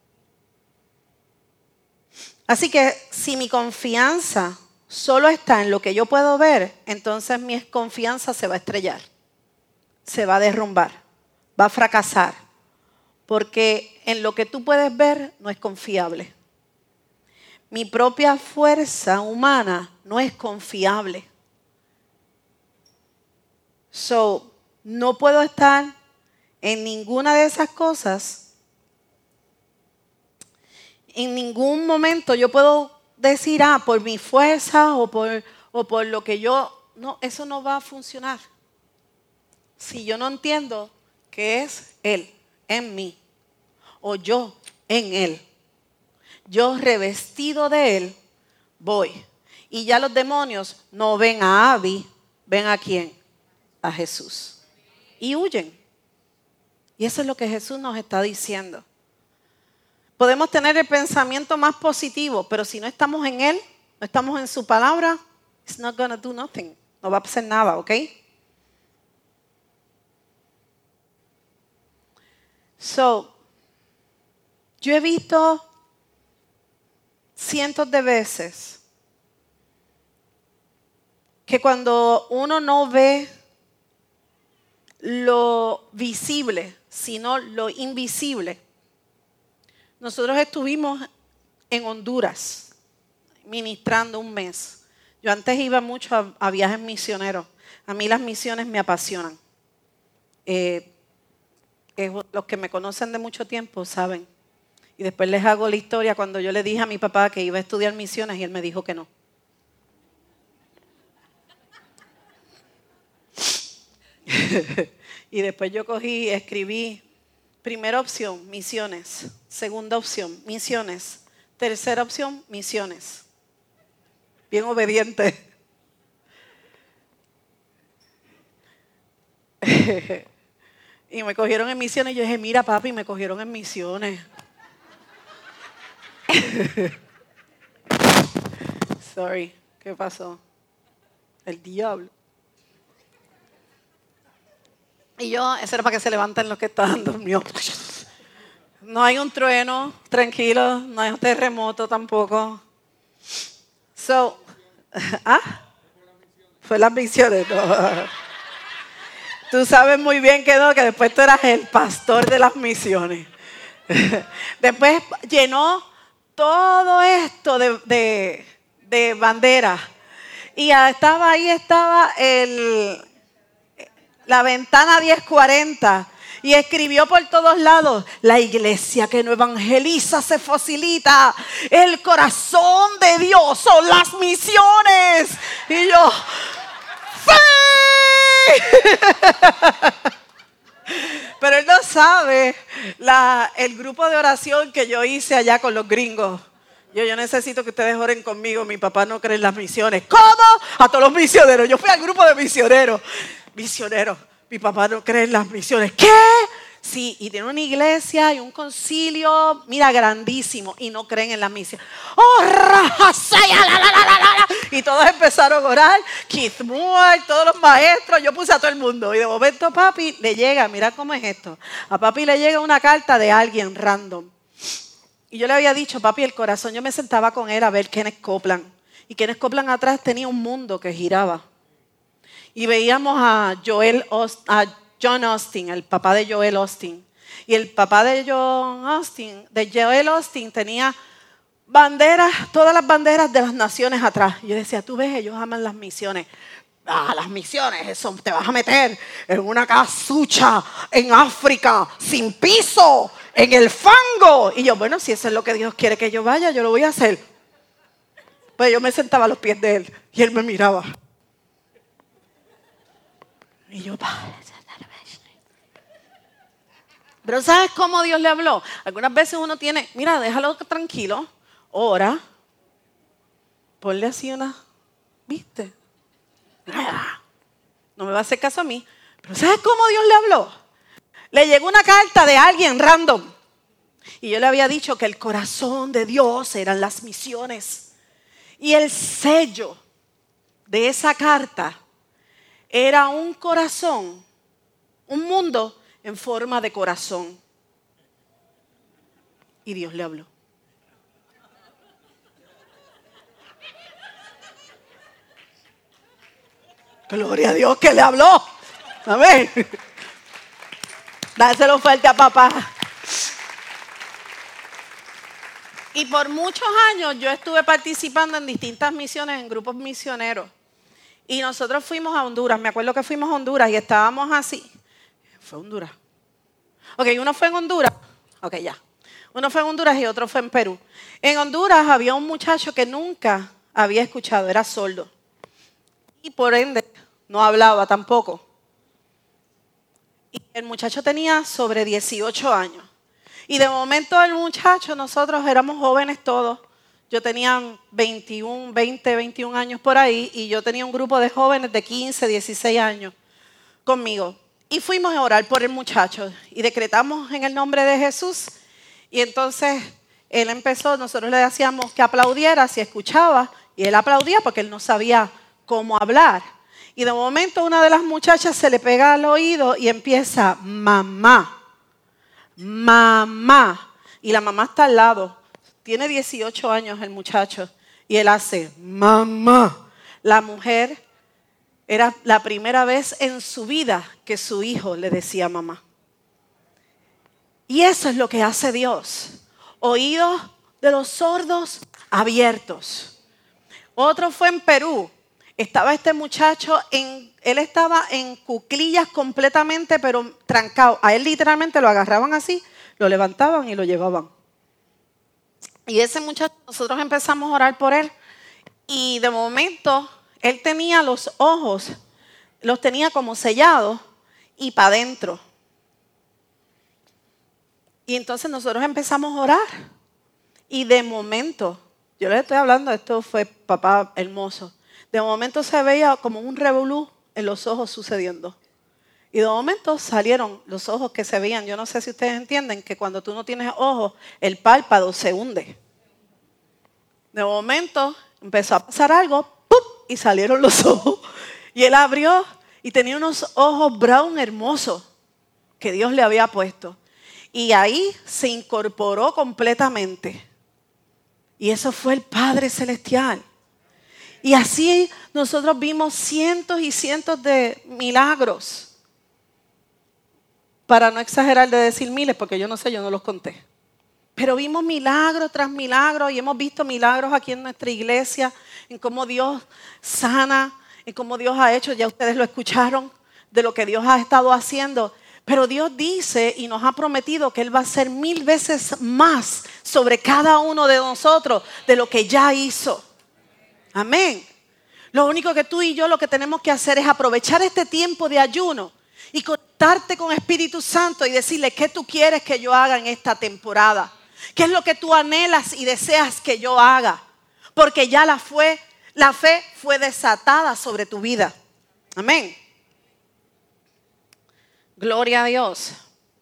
Así que si mi confianza solo está en lo que yo puedo ver, entonces mi confianza se va a estrellar, se va a derrumbar, va a fracasar, porque en lo que tú puedes ver no es confiable. Mi propia fuerza humana no es confiable. No puedo estar en ninguna de esas cosas. En ningún momento yo puedo decir, por mi fuerza o por lo que yo... No, eso no va a funcionar. Si yo no entiendo que es Él en mí o yo en Él. Yo revestido de Él voy. Y ya los demonios no ven a Abby, ven a ¿quién? A Jesús. Y huyen. Y eso es lo que Jesús nos está diciendo. Podemos tener el pensamiento más positivo, pero si no estamos en Él, no estamos en su palabra, it's not gonna do nothing. No va a pasar nada, ¿ok? Yo he visto cientos de veces que cuando uno no ve lo visible, sino lo invisible. Nosotros estuvimos en Honduras ministrando un mes. Yo antes iba mucho a viajes misioneros. A mí las misiones me apasionan. Los que me conocen de mucho tiempo saben. Y después les hago la historia cuando yo le dije a mi papá que iba a estudiar misiones y él me dijo que no. Y después yo escribí, primera opción, misiones. Segunda opción, misiones. Tercera opción, misiones. Bien obediente. Y me cogieron en misiones y yo dije, mira papi, me cogieron en misiones. Sorry, ¿qué pasó? El diablo. Y yo, eso era para que se levanten los que estaban dormidos. No hay un trueno, tranquilo, no hay un terremoto tampoco. Fue las misiones, no. Tú sabes muy bien que no, que después tú eras el pastor de las misiones. Después llenó todo esto de banderas. Y estaba la ventana 1040 y escribió por todos lados: la iglesia que no evangeliza se facilita, el corazón de Dios son las misiones. Y yo, ¡sí! Pero él no sabe el grupo de oración que yo hice allá con los gringos. Yo necesito que ustedes oren conmigo. Mi papá no cree en las misiones. ¿Cómo? A todos los misioneros. Yo fui al grupo de misioneros. Misioneros. Mi papá no cree en las misiones. ¿Qué? Sí, y tiene una iglesia y un concilio, mira, grandísimo, y no creen en las misiones. ¡Oh, y todos empezaron a orar. Keith Moore, todos los maestros, yo puse a todo el mundo. Y de momento papi le llega, mira cómo es esto. A papi le llega una carta de alguien random. Y yo le había dicho, papi, el corazón, yo me sentaba con él a ver Kenneth Copeland. Y Kenneth Copeland atrás tenía un mundo que giraba. Y veíamos a John Austin, el papá de Joel Austin. Y el papá de Joel Austin tenía banderas, todas las banderas de las naciones atrás. Y yo decía, tú ves, ellos aman las misiones. Las misiones, eso te vas a meter en una casucha en África, sin piso, en el fango. Y yo, bueno, si eso es lo que Dios quiere que yo vaya, yo lo voy a hacer. Pues yo me sentaba a los pies de él y él me miraba. Y yo, pero ¿sabes cómo Dios le habló? Algunas veces uno tiene, mira, déjalo tranquilo, ora, ponle así una, ¿viste? No me va a hacer caso a mí. Pero ¿sabes cómo Dios le habló? Le llegó una carta de alguien random. Y yo le había dicho que el corazón de Dios eran las misiones. Y el sello de esa carta era un corazón, un mundo en forma de corazón. Y Dios le habló. Gloria a Dios que le habló. Amén. Dáselo fuerte a papá. Y por muchos años yo estuve participando en distintas misiones, en grupos misioneros. Y nosotros fuimos a Honduras. Me acuerdo que fuimos a Honduras y estábamos así. Fue Honduras. Ok, uno fue en Honduras. Ok, ya. Uno fue en Honduras y otro fue en Perú. En Honduras había un muchacho que nunca había escuchado, era sordo. Y por ende no hablaba tampoco. Y el muchacho tenía sobre 18 años. Y de momento el muchacho, nosotros éramos jóvenes todos. Yo tenía 21 años por ahí y yo tenía un grupo de jóvenes de 15, 16 años conmigo. Y fuimos a orar por el muchacho y decretamos en el nombre de Jesús. Y entonces él empezó, nosotros le decíamos que aplaudiera si escuchaba y él aplaudía porque él no sabía cómo hablar. Y de momento una de las muchachas se le pega al oído y empieza, mamá, mamá. Y la mamá está al lado. Tiene 18 años el muchacho. Y él hace, mamá. La mujer era la primera vez en su vida que su hijo le decía mamá. Y eso es lo que hace Dios. Oídos de los sordos abiertos. Otro fue en Perú. Estaba este muchacho, él estaba en cuclillas completamente, pero trancado. A él literalmente lo agarraban así, lo levantaban y lo llevaban. Y ese muchacho, nosotros empezamos a orar por él. Y de momento, él tenía los ojos, los tenía como sellados y para adentro. Y entonces nosotros empezamos a orar. Y de momento, yo les estoy hablando, esto fue papá hermoso. De momento se veía como un revolú en los ojos sucediendo. Y de momento salieron los ojos que se veían. Yo no sé si ustedes entienden que cuando tú no tienes ojos, el párpado se hunde. De momento empezó a pasar algo, ¡pum! Y salieron los ojos. Y él abrió y tenía unos ojos brown hermosos que Dios le había puesto. Y ahí se incorporó completamente. Y eso fue el Padre Celestial. Y así nosotros vimos cientos y cientos de milagros. Para no exagerar de decir miles, porque yo no sé, yo no los conté. Pero vimos milagro tras milagro y hemos visto milagros aquí en nuestra iglesia, en cómo Dios sana, en cómo Dios ha hecho, ya ustedes lo escucharon, de lo que Dios ha estado haciendo. Pero Dios dice y nos ha prometido que Él va a hacer 1000 veces más sobre cada uno de nosotros de lo que ya hizo. Amén. Lo único que tú y yo lo que tenemos que hacer es aprovechar este tiempo de ayuno y conectarte con Espíritu Santo y decirle qué tú quieres que yo haga en esta temporada. ¿Qué es lo que tú anhelas y deseas que yo haga? Porque ya la fe fue desatada sobre tu vida. Amén. Gloria a Dios.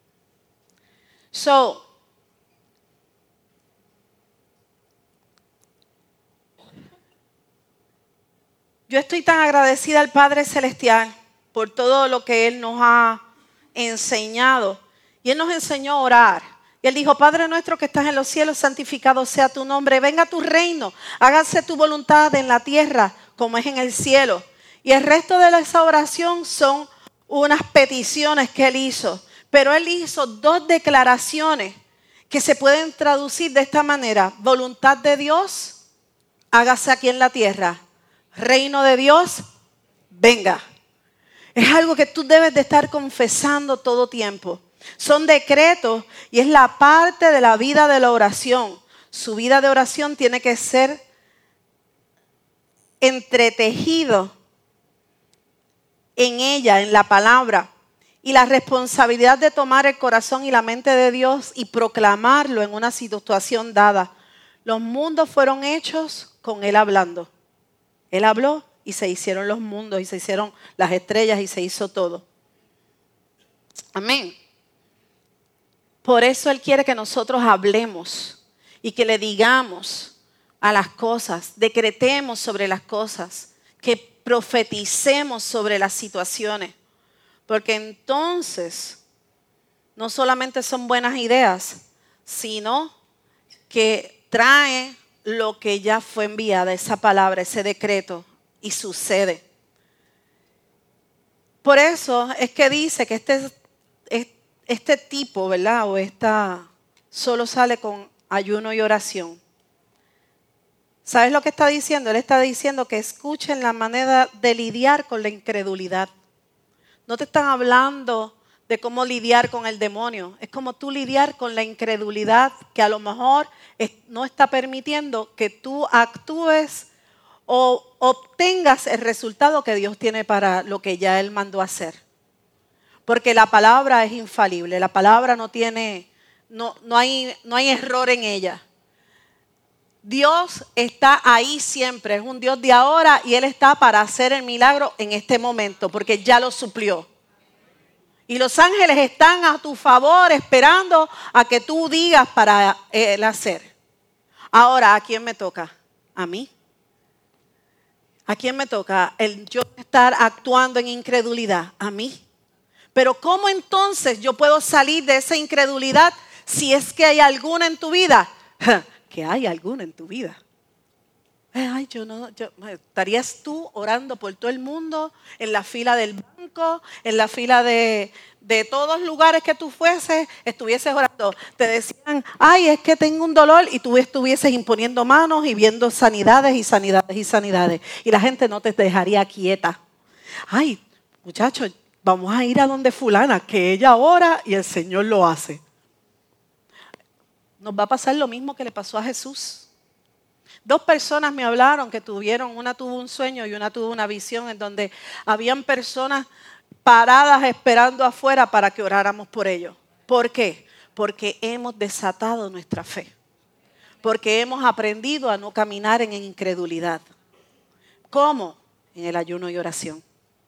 Yo estoy tan agradecida al Padre Celestial por todo lo que Él nos ha enseñado. Y Él nos enseñó a orar. Y Él dijo, Padre nuestro que estás en los cielos, santificado sea tu nombre. Venga tu reino, hágase tu voluntad en la tierra como es en el cielo. Y el resto de esa oración son unas peticiones que Él hizo. Pero Él hizo 2 declaraciones que se pueden traducir de esta manera: voluntad de Dios, hágase aquí en la tierra. Reino de Dios, venga. Es algo que tú debes de estar confesando todo tiempo. Son decretos y es la parte de la vida de la oración. Su vida de oración tiene que ser entretejido en ella, en la palabra. Y la responsabilidad de tomar el corazón y la mente de Dios y proclamarlo en una situación dada. Los mundos fueron hechos con Él hablando. Él habló y se hicieron los mundos y se hicieron las estrellas y se hizo todo. Amén. Por eso Él quiere que nosotros hablemos y que le digamos a las cosas, decretemos sobre las cosas, que profeticemos sobre las situaciones. Porque entonces no solamente son buenas ideas, sino que trae lo que ya fue enviada, esa palabra, ese decreto, y sucede. Por eso es que dice que este tipo, ¿verdad? O esta solo sale con ayuno y oración. ¿Sabes lo que está diciendo? Él está diciendo que escuchen la manera de lidiar con la incredulidad. No te están hablando de cómo lidiar con el demonio. Es como tú lidiar con la incredulidad que a lo mejor no está permitiendo que tú actúes o obtengas el resultado que Dios tiene para lo que ya Él mandó a hacer. Porque la palabra es infalible. La palabra no hay error en ella. Dios está ahí siempre, es un Dios de ahora y Él está para hacer el milagro en este momento porque ya lo suplió. Y los ángeles están a tu favor esperando a que tú digas para Él hacer. Ahora, ¿a quién me toca? ¿A mí? ¿A quién me toca el yo estar actuando en incredulidad? A mí. Pero ¿cómo entonces yo puedo salir de esa incredulidad si es que hay alguna en tu vida? Que hay alguna en tu vida. Ay, ¿estarías tú orando por todo el mundo, en la fila del banco, en la fila de todos los lugares que tú estuvieses orando? Te decían, ay, es que tengo un dolor y tú estuvieses imponiendo manos y viendo sanidades y sanidades y sanidades. Y la gente no te dejaría quieta. Ay, muchachos, vamos a ir a donde fulana, que ella ora y el Señor lo hace. Nos va a pasar lo mismo que le pasó a Jesús. 2 personas me hablaron que una tuvo un sueño y una tuvo una visión en donde habían personas paradas esperando afuera para que oráramos por ellos. ¿Por qué? Porque hemos desatado nuestra fe. Porque hemos aprendido a no caminar en incredulidad. ¿Cómo? En el ayuno y oración.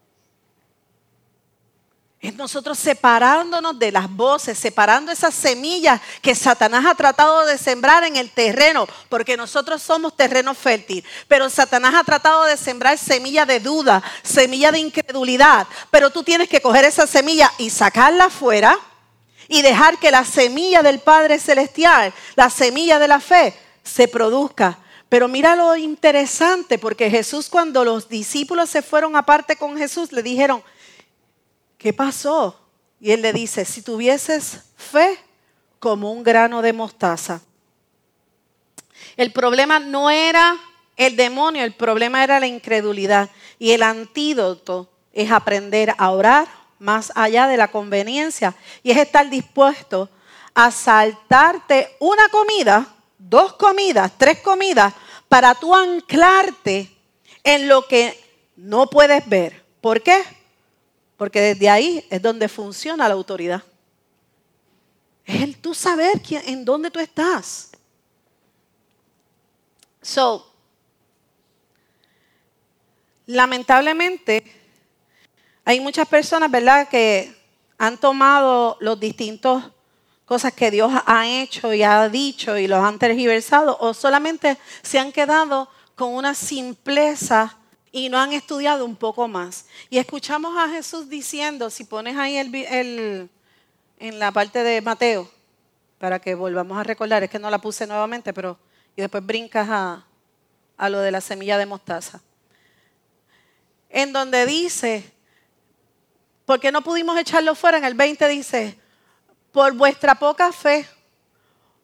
Es nosotros separándonos de las voces, separando esas semillas que Satanás ha tratado de sembrar en el terreno, porque nosotros somos terreno fértil, pero Satanás ha tratado de sembrar semilla de duda, semilla de incredulidad, pero tú tienes que coger esa semilla y sacarla afuera y dejar que la semilla del Padre Celestial, la semilla de la fe, se produzca. Pero mira lo interesante, porque Jesús, cuando los discípulos se fueron aparte con Jesús, le dijeron, ¿qué pasó? Y Él le dice, si tuvieses fe como un grano de mostaza. El problema no era el demonio, el problema era la incredulidad. Y el antídoto es aprender a orar más allá de la conveniencia. Y es estar dispuesto a saltarte una comida, 2 comidas, 3 comidas, para tú anclarte en lo que no puedes ver. ¿Por qué? Porque desde ahí es donde funciona la autoridad. Es el tú saber en dónde tú estás. Lamentablemente, hay muchas personas, ¿verdad?, que han tomado los distintos cosas que Dios ha hecho y ha dicho y los han tergiversado, o solamente se han quedado con una simpleza y no han estudiado un poco más. Y escuchamos a Jesús diciendo, si pones ahí en la parte de Mateo, para que volvamos a recordar, es que no la puse nuevamente, pero y después brincas a lo de la semilla de mostaza. En donde dice, ¿por qué no pudimos echarlo fuera? En el 20 dice, por vuestra poca fe,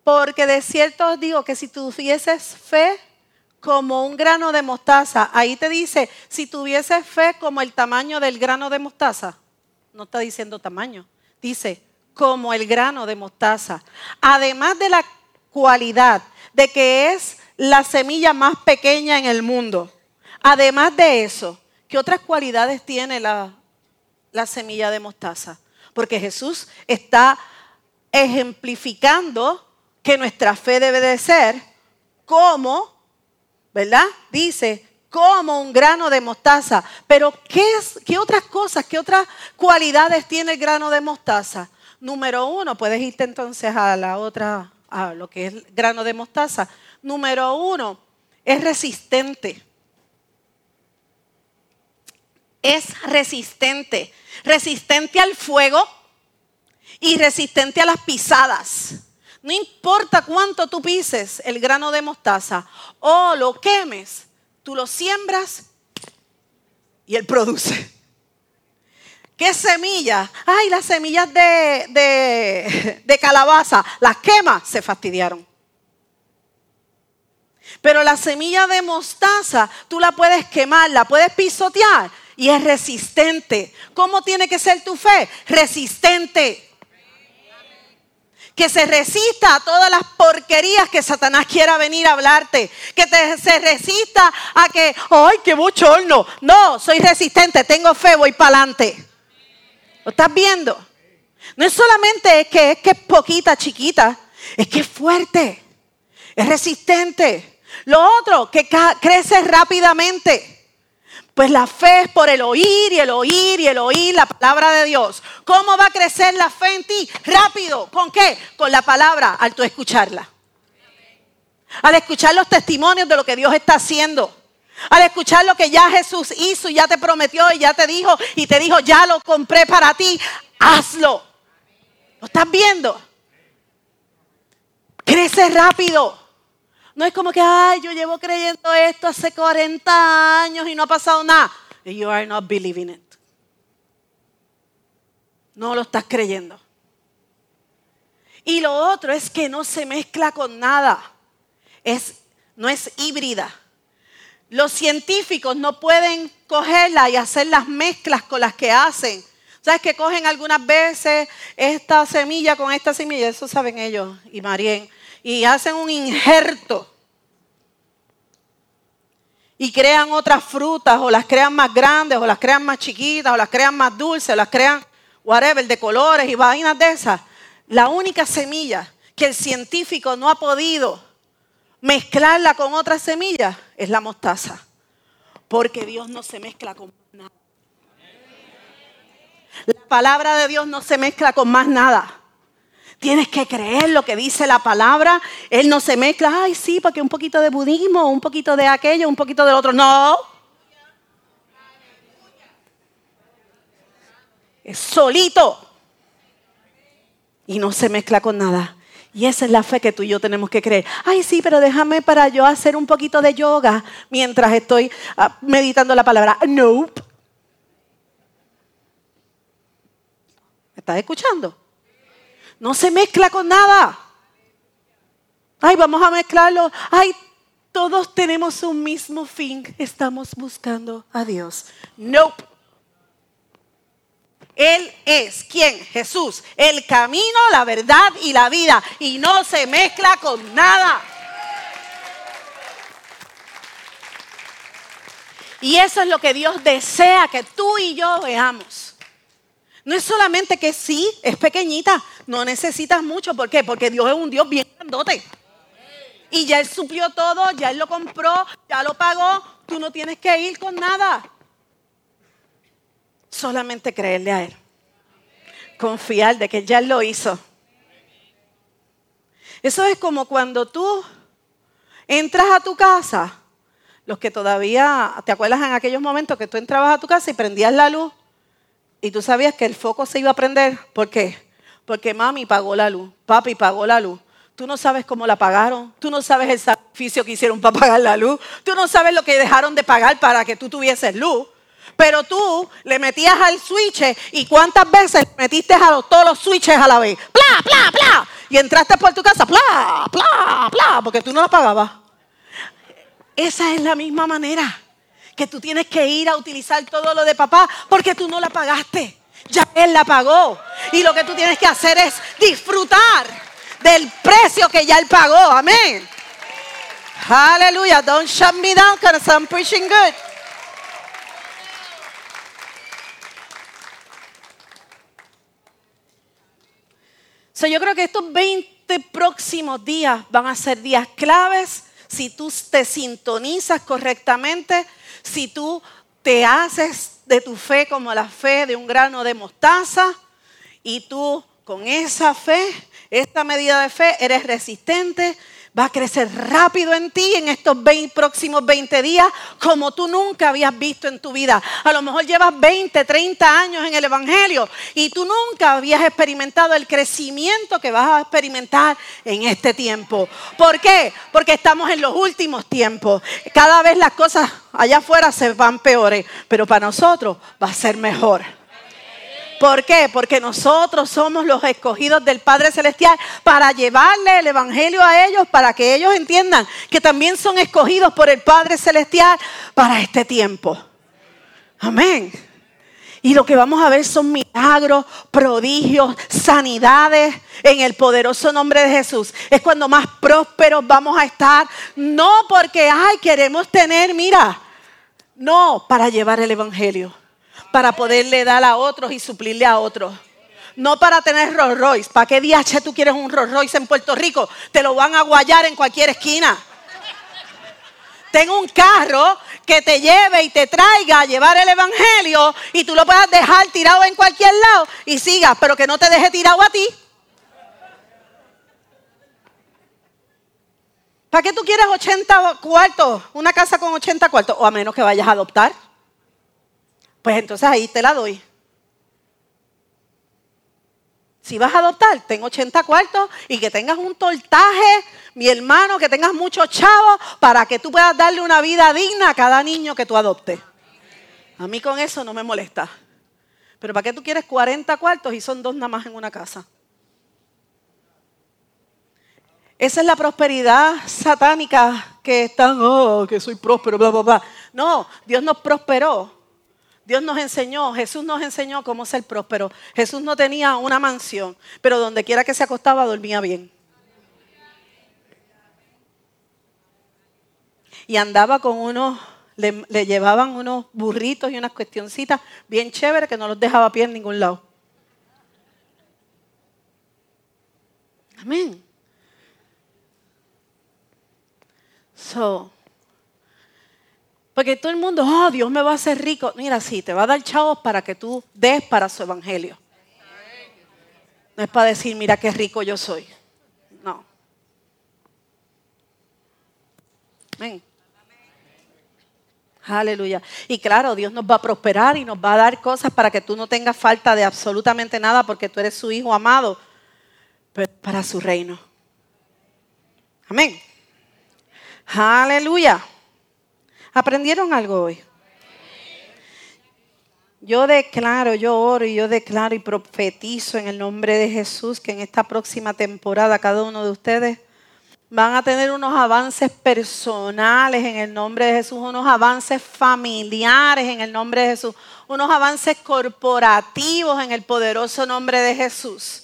Porque de cierto os digo que si tuvieses fe como un grano de mostaza, ahí te dice, si tuvieses fe como el tamaño del grano de mostaza. No está diciendo tamaño, dice como el grano de mostaza. Además de la cualidad de que es la semilla más pequeña en el mundo. Además de eso, ¿qué otras cualidades tiene la semilla de mostaza? Porque Jesús está ejemplificando que nuestra fe debe de ser como, ¿verdad? Dice, como un grano de mostaza. Pero ¿qué otras cosas, qué otras cualidades tiene el grano de mostaza? Número 1, puedes irte entonces a la otra, a lo que es el grano de mostaza. Número 1, es resistente. Es resistente. Resistente al fuego y resistente a las pisadas. No importa cuánto tú pises el grano de mostaza o lo quemes, tú lo siembras y él produce. ¿Qué semillas? Ay, las semillas de calabaza, las quemas, se fastidiaron. Pero la semilla de mostaza, tú la puedes quemar, la puedes pisotear y es resistente. ¿Cómo tiene que ser tu fe? Resistente. Que se resista a todas las porquerías que Satanás quiera venir a hablarte. Que se resista a que, ¡ay, qué bochorno! No, soy resistente, tengo fe, voy para adelante. ¿Lo estás viendo? No es solamente que es poquita, chiquita, es que es fuerte, es resistente. Lo otro, que crece rápidamente. Pues la fe es por el oír y el oír y el oír la palabra de Dios. ¿Cómo va a crecer la fe en ti? Rápido. ¿Con qué? Con la palabra, al tú escucharla. Al escuchar los testimonios de lo que Dios está haciendo. Al escuchar lo que ya Jesús hizo y ya te prometió y ya te dijo ya lo compré para ti. Hazlo. ¿Lo estás viendo? Crece rápido. No es como que, ay, yo llevo creyendo esto hace 40 años y no ha pasado nada. You are not believing it. No lo estás creyendo. Y lo otro es que no se mezcla con nada. No es híbrida. Los científicos no pueden cogerla y hacer las mezclas con las que hacen. ¿Sabes que cogen algunas veces esta semilla con esta semilla? Eso saben ellos y Marien. Y hacen un injerto. Y crean otras frutas, o las crean más grandes, o las crean más chiquitas, o las crean más dulces, o las crean, whatever, de colores y vainas de esas. La única semilla que el científico no ha podido mezclarla con otras semillas es la mostaza. Porque Dios no se mezcla con nada. La palabra de Dios no se mezcla con más nada. Tienes que creer lo que dice la palabra. Él no se mezcla, ay sí, porque un poquito de budismo, un poquito de aquello, un poquito del otro. No. Es solito. Y no se mezcla con nada. Y esa es la fe que tú y yo tenemos que creer. Ay sí, pero déjame para yo hacer un poquito de yoga mientras estoy meditando la palabra. Nope. ¿Me estás escuchando? No se mezcla con nada. Ay, vamos a mezclarlo. Ay, todos tenemos un mismo fin. Estamos buscando a Dios. Nope. Él es, ¿quién? Jesús. El camino, la verdad y la vida. Y no se mezcla con nada. Y eso es lo que Dios desea que tú y yo veamos. No es solamente que sí, es pequeñita, no necesitas mucho. ¿Por qué? Porque Dios es un Dios bien grandote. Y ya Él suplió todo, ya Él lo compró, ya lo pagó. Tú no tienes que ir con nada. Solamente creerle a Él. Confiar de que ya Él lo hizo. Eso es como cuando tú entras a tu casa. Los que todavía, ¿te acuerdas en aquellos momentos que tú entrabas a tu casa y prendías la luz? Y tú sabías que el foco se iba a prender. ¿Por qué? Porque mami pagó la luz, papi pagó la luz. Tú no sabes cómo la pagaron. Tú no sabes el sacrificio que hicieron para pagar la luz. Tú no sabes lo que dejaron de pagar para que tú tuvieses luz. Pero tú le metías al switch y ¿cuántas veces metiste a todos los switches a la vez? ¡Pla, pla, pla! y entraste por tu casa, ¡plá, plá, plá! Porque tú no la pagabas. Esa es la misma manera que tú tienes que ir a utilizar todo lo de papá porque tú no la pagaste. Ya Él la pagó. Y lo que tú tienes que hacer es disfrutar del precio que ya Él pagó. Amén. Aleluya. Don't shut me down because I'm preaching good. So, yo creo que estos 20 próximos días van a ser días claves si tú te sintonizas correctamente, si tú te haces de tu fe como la fe de un grano de mostaza y tú con esa fe, esta medida de fe, eres resistente, va a crecer rápido en ti en estos próximos 20 días como tú nunca habías visto en tu vida. A lo mejor llevas 20, 30 años en el Evangelio y tú nunca habías experimentado el crecimiento que vas a experimentar en este tiempo. ¿Por qué? Porque estamos en los últimos tiempos. Cada vez las cosas allá afuera se van peores, pero para nosotros va a ser mejor. ¿Por qué? Porque nosotros somos los escogidos del Padre Celestial para llevarle el Evangelio a ellos, para que ellos entiendan que también son escogidos por el Padre Celestial para este tiempo. Amén. Y lo que vamos a ver son milagros, prodigios, sanidades en el poderoso nombre de Jesús. Es cuando más prósperos vamos a estar. No porque, queremos tener, no, para llevar el Evangelio. Para poderle dar a otros y suplirle a otros. No para tener Rolls Royce. ¿Para qué DH tú quieres un Rolls Royce en Puerto Rico? Te lo van a guayar en cualquier esquina. Ten un carro que te lleve y te traiga a llevar el Evangelio y tú lo puedas dejar tirado en cualquier lado y sigas, pero que no te deje tirado a ti. ¿Para qué tú quieres 80 cuartos? Una casa con 80 cuartos. O a menos que vayas a adoptar. Pues entonces ahí te la doy. Si vas a adoptar, ten 80 cuartos y que tengas un tortaje, mi hermano, que tengas muchos chavos para que tú puedas darle una vida digna a cada niño que tú adoptes. A mí con eso no me molesta. Pero ¿para qué tú quieres 40 cuartos y son 2 nada más en una casa? Esa es la prosperidad satánica que están, que soy próspero, bla, bla, bla. No, Dios nos prosperó. Dios nos enseñó, Jesús nos enseñó cómo ser próspero. Jesús no tenía una mansión, pero donde quiera que se acostaba dormía bien. Y andaba con le llevaban unos burritos y unas cuestioncitas bien chéveres que no los dejaba a pie en ningún lado. Amén. Porque todo el mundo, Dios me va a hacer rico. Mira, sí, te va a dar chavos para que tú des para su evangelio. No es para decir, mira qué rico yo soy. No. Amén. Aleluya. Y claro, Dios nos va a prosperar y nos va a dar cosas para que tú no tengas falta de absolutamente nada porque tú eres su hijo amado, pero para su reino. Amén. Aleluya. ¿Aprendieron algo hoy? Yo declaro, yo oro y yo declaro y profetizo en el nombre de Jesús que en esta próxima temporada cada uno de ustedes van a tener unos avances personales en el nombre de Jesús, unos avances familiares en el nombre de Jesús, unos avances corporativos en el poderoso nombre de Jesús.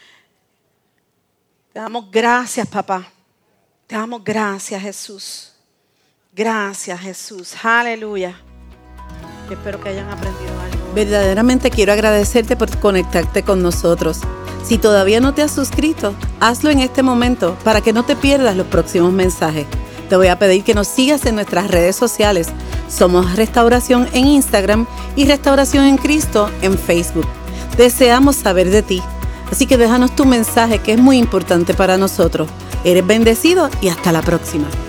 Te damos gracias, papá. Te damos gracias, Jesús. Gracias, Jesús. Aleluya. Espero que hayan aprendido algo. Verdaderamente quiero agradecerte por conectarte con nosotros. Si todavía no te has suscrito, hazlo en este momento para que no te pierdas los próximos mensajes. Te voy a pedir que nos sigas en nuestras redes sociales. Somos Restauración en Instagram y Restauración en Cristo en Facebook. Deseamos saber de ti. Así que déjanos tu mensaje que es muy importante para nosotros. Eres bendecido y hasta la próxima.